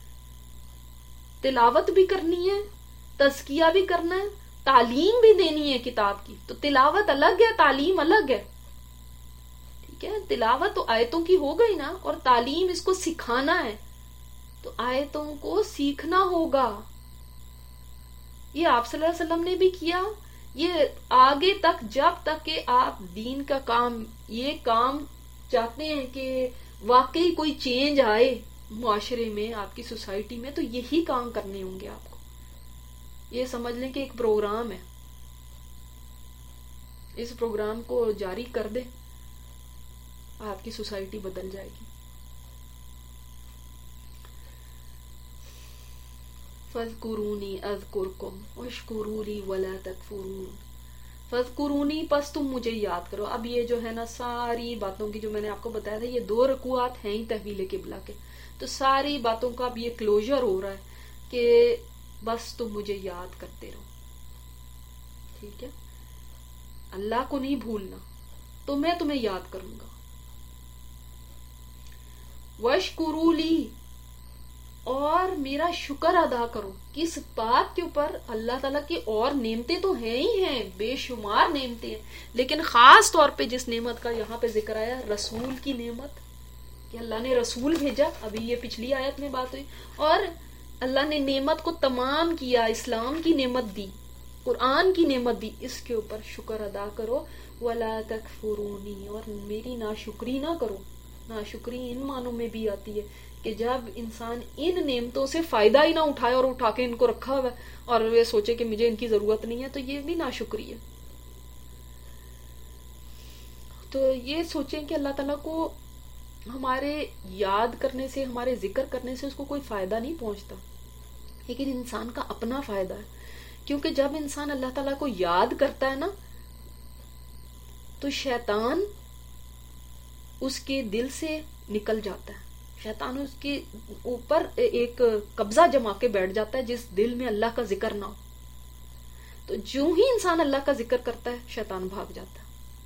تلاوت بھی کرنی ہے, تزکیہ بھی کرنا ہے, تعلیم بھی دینی ہے کتاب کی. تو تلاوت الگ ہے, تعلیم الگ ہے, ٹھیک ہے. تلاوت تو آیتوں کی ہو گئی نا, اور تعلیم اس کو سکھانا ہے, تو آیتوں کو سیکھنا ہوگا. یہ آپ صلی اللہ علیہ وسلم نے بھی کیا, یہ آگے تک جب تک کہ آپ دین کا کام, یہ کام چاہتے ہیں کہ واقعی کوئی چینج آئے معاشرے میں, آپ کی سوسائٹی میں, تو یہی کام کرنے ہوں گے آپ کو. یہ سمجھ لیں کہ ایک پروگرام ہے, اس پروگرام کو جاری کر دیں, آپ کی سوسائٹی بدل جائے گی. فَاذْكُرُونِي أَذْكُرْكُمْ وَاشْكُرُوا لِي وَلَا تَكْفُرُونَ. فَاذْكُرُونِي, پس تم مجھے یاد کرو. اب یہ جو ہے نا ساری باتوں کی جو میں نے آپ کو بتایا تھا, یہ دو رکوعات ہیں ہی تحویل قبلہ کے, تو ساری باتوں کا اب یہ کلوجر ہو رہا ہے کہ بس تم مجھے یاد کرتے رہو, ٹھیک ہے. اللہ کو نہیں بھولنا, تو میں تمہیں یاد کروں گا. وَاشْكُرُوا لِي, اور میرا شکر ادا کرو. کس بات کے اوپر؟ اللہ تعالیٰ کی اور نعمتیں تو ہیں ہی ہیں, بے شمار نعمتیں ہیں, لیکن خاص طور پہ جس نعمت کا یہاں پہ ذکر آیا, رسول کی نعمت, کہ اللہ نے رسول بھیجا. ابھی یہ پچھلی آیت میں بات ہوئی, اور اللہ نے نعمت کو تمام کیا, اسلام کی نعمت دی, قرآن کی نعمت دی, اس کے اوپر شکر ادا کرو. وَلَا تَكْفُرُونِي, اور میری ناشکری نہ کرو. ناشکری ان معنوں میں بھی آتی ہے کہ جب انسان ان نعمتوں سے فائدہ ہی نہ اٹھائے اور اٹھا کے ان کو رکھا ہوا ہے اور وہ سوچے کہ مجھے ان کی ضرورت نہیں ہے, تو یہ بھی ناشکری ہے. تو یہ سوچیں کہ اللہ تعالیٰ کو ہمارے یاد کرنے سے, ہمارے ذکر کرنے سے اس کو کوئی فائدہ نہیں پہنچتا, لیکن انسان کا اپنا فائدہ ہے. کیونکہ جب انسان اللہ تعالیٰ کو یاد کرتا ہے نا, تو شیطان اس کے دل سے نکل جاتا ہے. شیطان اس کے اوپر ایک قبضہ جما کے بیٹھ جاتا ہے جس دل میں اللہ کا ذکر نہ ہو. تو جو ہی انسان اللہ کا ذکر کرتا ہے, شیطان بھاگ جاتا ہے.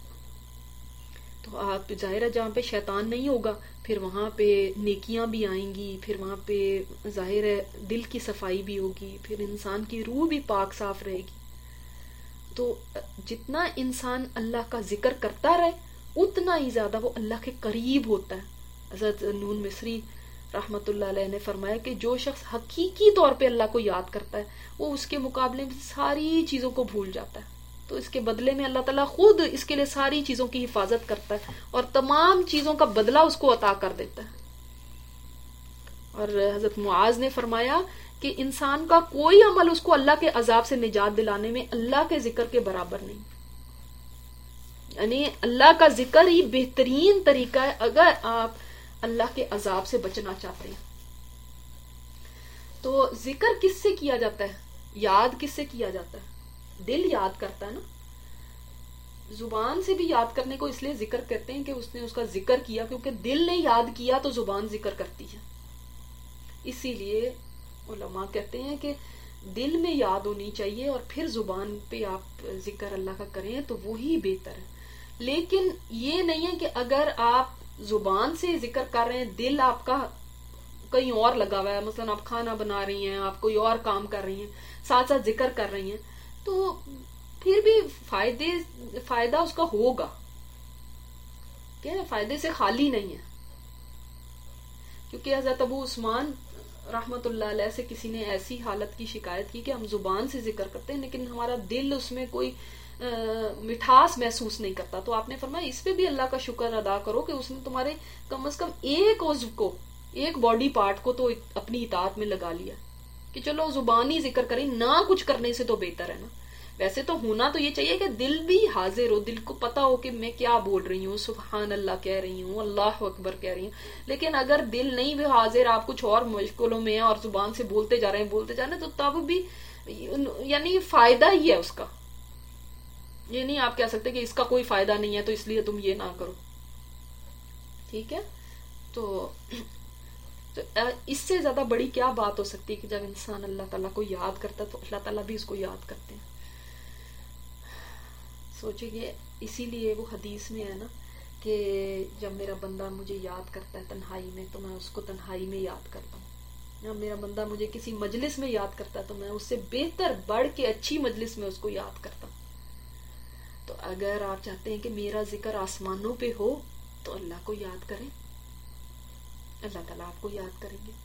تو آپ ظاہر ہے جہاں پہ شیطان نہیں ہوگا, پھر وہاں پہ نیکیاں بھی آئیں گی, پھر وہاں پہ ظاہر ہے دل کی صفائی بھی ہوگی, پھر انسان کی روح بھی پاک صاف رہے گی. تو جتنا انسان اللہ کا ذکر کرتا رہے, اتنا ہی زیادہ وہ اللہ کے قریب ہوتا ہے. حضرت نون مصری رحمت اللہ علیہ نے فرمایا کہ جو شخص حقیقی طور پہ اللہ کو یاد کرتا ہے, وہ اس کے مقابلے میں ساری چیزوں کو بھول جاتا ہے. تو اس کے بدلے میں اللہ تعالیٰ خود اس کے لیے ساری چیزوں کی حفاظت کرتا ہے, اور تمام چیزوں کا بدلہ اس کو عطا کر دیتا ہے. اور حضرت معاذ نے فرمایا کہ انسان کا کوئی عمل اس کو اللہ کے عذاب سے نجات دلانے میں اللہ کے ذکر کے برابر نہیں. یعنی اللہ کا ذکر ہی بہترین طریقہ ہے اگر آپ اللہ کے عذاب سے بچنا چاہتے ہیں. تو ذکر کس سے کیا جاتا ہے, یاد کس سے کیا جاتا ہے؟ دل یاد کرتا ہے نا. زبان سے بھی یاد کرنے کو اس لیے ذکر کہتے ہیں کہ اس نے اس کا ذکر کیا, کیونکہ دل نے یاد کیا تو زبان ذکر کرتی ہے. اسی لیے علماء کہتے ہیں کہ دل میں یاد ہونی چاہیے اور پھر زبان پہ آپ ذکر اللہ کا کریں تو وہی بہتر ہے. لیکن یہ نہیں ہے کہ اگر آپ زبان سے ذکر کر رہے ہیں, دل آپ کا کہیں اور لگا ہوا ہے, مثلا آپ کھانا بنا رہی ہیں, آپ کوئی اور کام کر رہی ہیں, ساتھ ساتھ ذکر کر رہی ہیں, تو پھر بھی فائدے فائدہ اس کا ہوگا, کیا فائدے سے خالی نہیں ہے. کیونکہ حضرت ابو عثمان رحمت اللہ علیہ سے کسی نے ایسی حالت کی شکایت کی کہ ہم زبان سے ذکر کرتے ہیں لیکن ہمارا دل اس میں کوئی مٹھاس محسوس نہیں کرتا. تو آپ نے فرمایا اس پہ بھی اللہ کا شکر ادا کرو کہ اس نے تمہارے کم از کم ایک عضو کو، ایک باڈی پارٹ کو تو اپنی اطاعت میں لگا لیا کہ چلو زبانی ذکر کریں، نہ کچھ کرنے سے تو بہتر ہے نا. ویسے تو ہونا تو یہ چاہیے کہ دل بھی حاضر ہو، دل کو پتا ہو کہ میں کیا بول رہی ہوں، سبحان اللہ کہہ رہی ہوں، اللہ اکبر کہہ رہی ہوں. لیکن اگر دل نہیں بھی حاضر، آپ کچھ اور مشکلوں میں ہیں اور زبان سے بولتے جا رہے ہیں بولتے جا رہے ہیں، تو تب بھی یعنی فائدہ ہی ہے اس کا. یہ نہیں آپ کہہ سکتے کہ اس کا کوئی فائدہ نہیں ہے تو اس لیے تم یہ نہ کرو. ٹھیک ہے، تو تو اس سے زیادہ بڑی کیا بات ہو سکتی ہے کہ جب انسان اللہ تعالیٰ کو یاد کرتا ہے تو اللہ تعالیٰ بھی اس کو یاد کرتے ہیں. سوچے کہ اسی لیے وہ حدیث میں ہے نا کہ جب میرا بندہ مجھے یاد کرتا ہے تنہائی میں تو میں اس کو تنہائی میں یاد کرتا ہوں. جب میرا بندہ مجھے کسی مجلس میں یاد کرتا ہے تو میں اس سے بہتر بڑھ کے اچھی مجلس میں اس کو یاد کرتا ہوں. تو اگر آپ چاہتے ہیں کہ میرا ذکر آسمانوں پہ ہو تو اللہ کو یاد کریں، اللہ تعالیٰ آپ کو یاد کریں گے.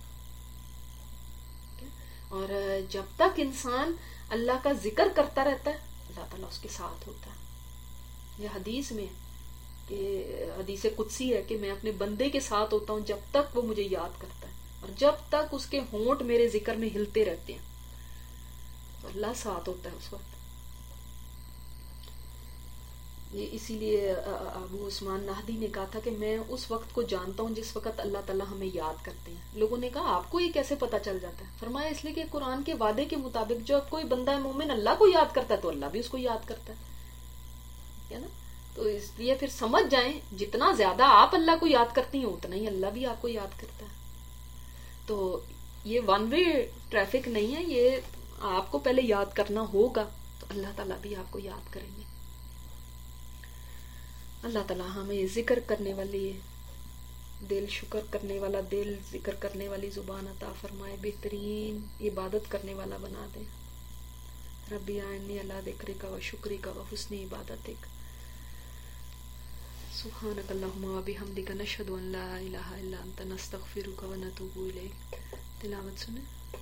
اور جب تک انسان اللہ کا ذکر کرتا رہتا ہے اللہ تعالیٰ اس کے ساتھ ہوتا ہے. یہ حدیث میں کہ حدیث قدسی ہے کہ میں اپنے بندے کے ساتھ ہوتا ہوں جب تک وہ مجھے یاد کرتا ہے، اور جب تک اس کے ہونٹ میرے ذکر میں ہلتے رہتے ہیں تو اللہ ساتھ ہوتا ہے اس وقت. یہ اسی لیے ابو عثمان نہدی نے کہا تھا کہ میں اس وقت کو جانتا ہوں جس وقت اللہ تعالیٰ ہمیں یاد کرتے ہیں. لوگوں نے کہا آپ کو یہ کیسے پتا چل جاتا ہے؟ فرمایا اس لیے کہ قرآن کے وعدے کے مطابق جب کوئی بندہ مومن اللہ کو یاد کرتا ہے تو اللہ بھی اس کو یاد کرتا ہے نا. تو اس لیے پھر سمجھ جائیں جتنا زیادہ آپ اللہ کو یاد کرتی ہیں اتنا ہی اللہ بھی آپ کو یاد کرتا ہے. تو یہ ون وے ٹریفک نہیں ہے، یہ آپ کو پہلے یاد کرنا ہوگا تو اللہ تعالیٰ بھی آپ کو یاد کریں گے. اللہ تعالیٰ ہمیں ذکر کرنے والی دل، شکر کرنے والا دل، ذکر کرنے والی زبان عطا فرمائے، بہترین عبادت کرنے والا بنا دے. ربی اعنی علی ذکرک و شکرک و حسن عبادتک. سبحانک اللہم و بحمدک نشہد ان لا الہ الا انت نستغفرک و نتوب الیک. تلاوت سنیں.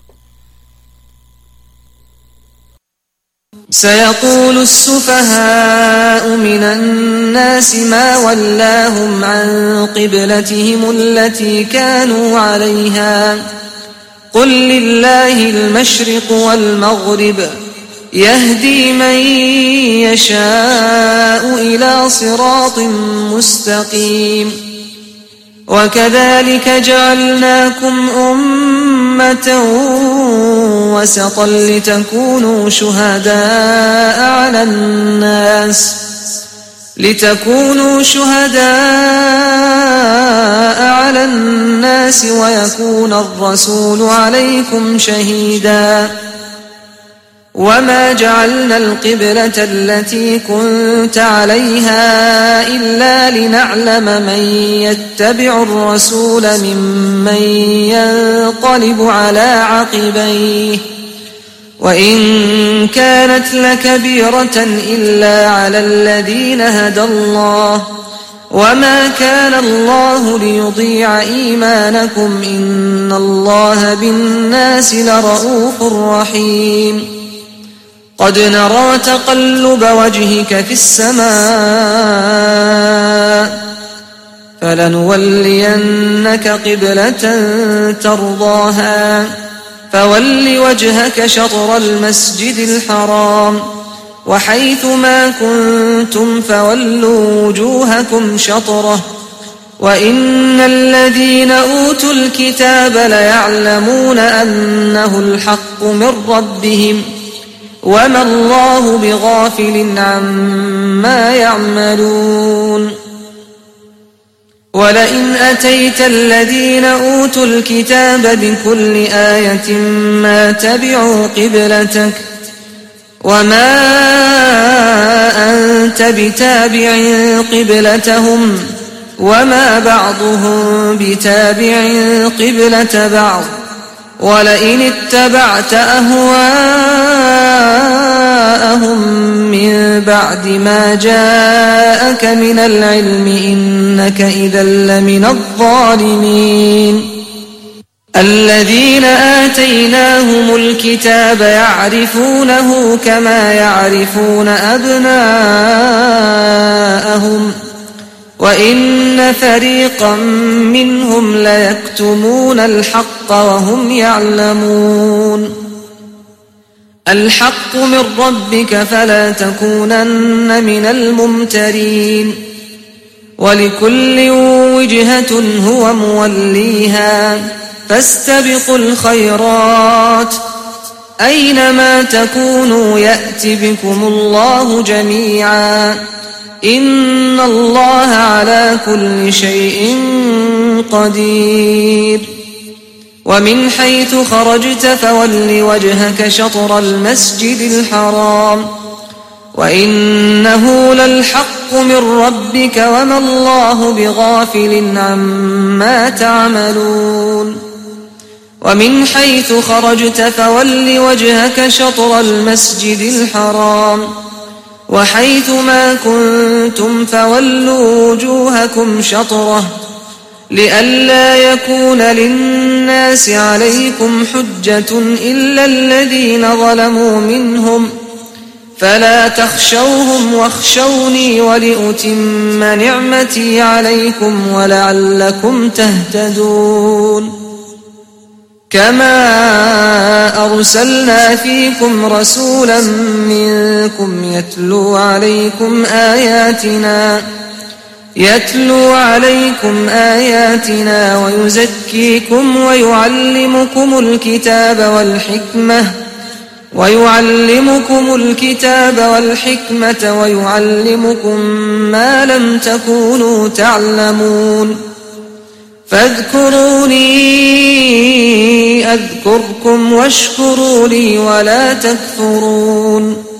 سيقول السفهاء من الناس ما ولاهم عن قبلتهم التي كانوا عليها قل لله المشرق والمغرب يهدي من يشاء إلى صراط مستقيم وكذلك جعلناكم أمة وسطا لتكونوا شهداء على الناس لتكونوا شهداء على الناس ويكون الرسول عليكم شهيدا وما جعلنا القبلة التي كنت عليها إلا لنعلم من يتبع الرسول ممن ينقلب على عقبيه وإن كانت لكبيرة إلا على الذين هدى الله وما كان الله ليضيع إيمانكم إن الله بالناس لرؤوف رحيم قد نرى تقلب وجهك في السماء فلنولينك قبلة ترضاها فول وجهك شطر المسجد الحرام وحيث ما كنتم فولوا وجوهكم شطره وإن الذين أوتوا الكتاب ليعلمون أنه الحق من ربهم وما الله بغافل عما يعملون ولئن أتيت الذين أوتوا الكتاب بكل آية ما تبعوا قبلتك وما أنت بتابع قبلتهم وما بعضهم بتابع قبلة بعض ولئن اتبعت أهواءهم من بعد ما جاءك من العلم إنك إذا لمن الظالمين الذين آتيناهم الكتاب يعرفونه كما يعرفون أبناءهم وإن فريقا منهم ليكتمون الحق وهم يعلمون الحق من ربك فلا تكونن من الممترين ولكل وجهة هو موليها فاستبقوا الخيرات أينما تكونوا يأت بكم الله جميعا إن الله على كل شيء قدير ومن حيث خرجت فول وجهك شطر المسجد الحرام وإنه للحق من ربك وما الله بغافل عما تعملون ومن حيث خرجت فول وجهك شطر المسجد الحرام وحيث ما كنتم فولوا وجوهكم شطره لئلا يكون للناس عليكم حجة إلا الذين ظلموا منهم فلا تخشوهم واخشوني ولأتم نعمتي عليكم ولعلكم تهتدون كما أرسلنا فيكم رسولا منكم يتلو عليكم آياتنا يتلو عليكم آياتنا ويزكيكم ويعلمكم الكتاب والحكمة ويعلمكم الكتاب والحكمة ويعلمكم ما لم تكونوا تعلمون فاذكروني أذكركم واشكروا لي ولا تكفرون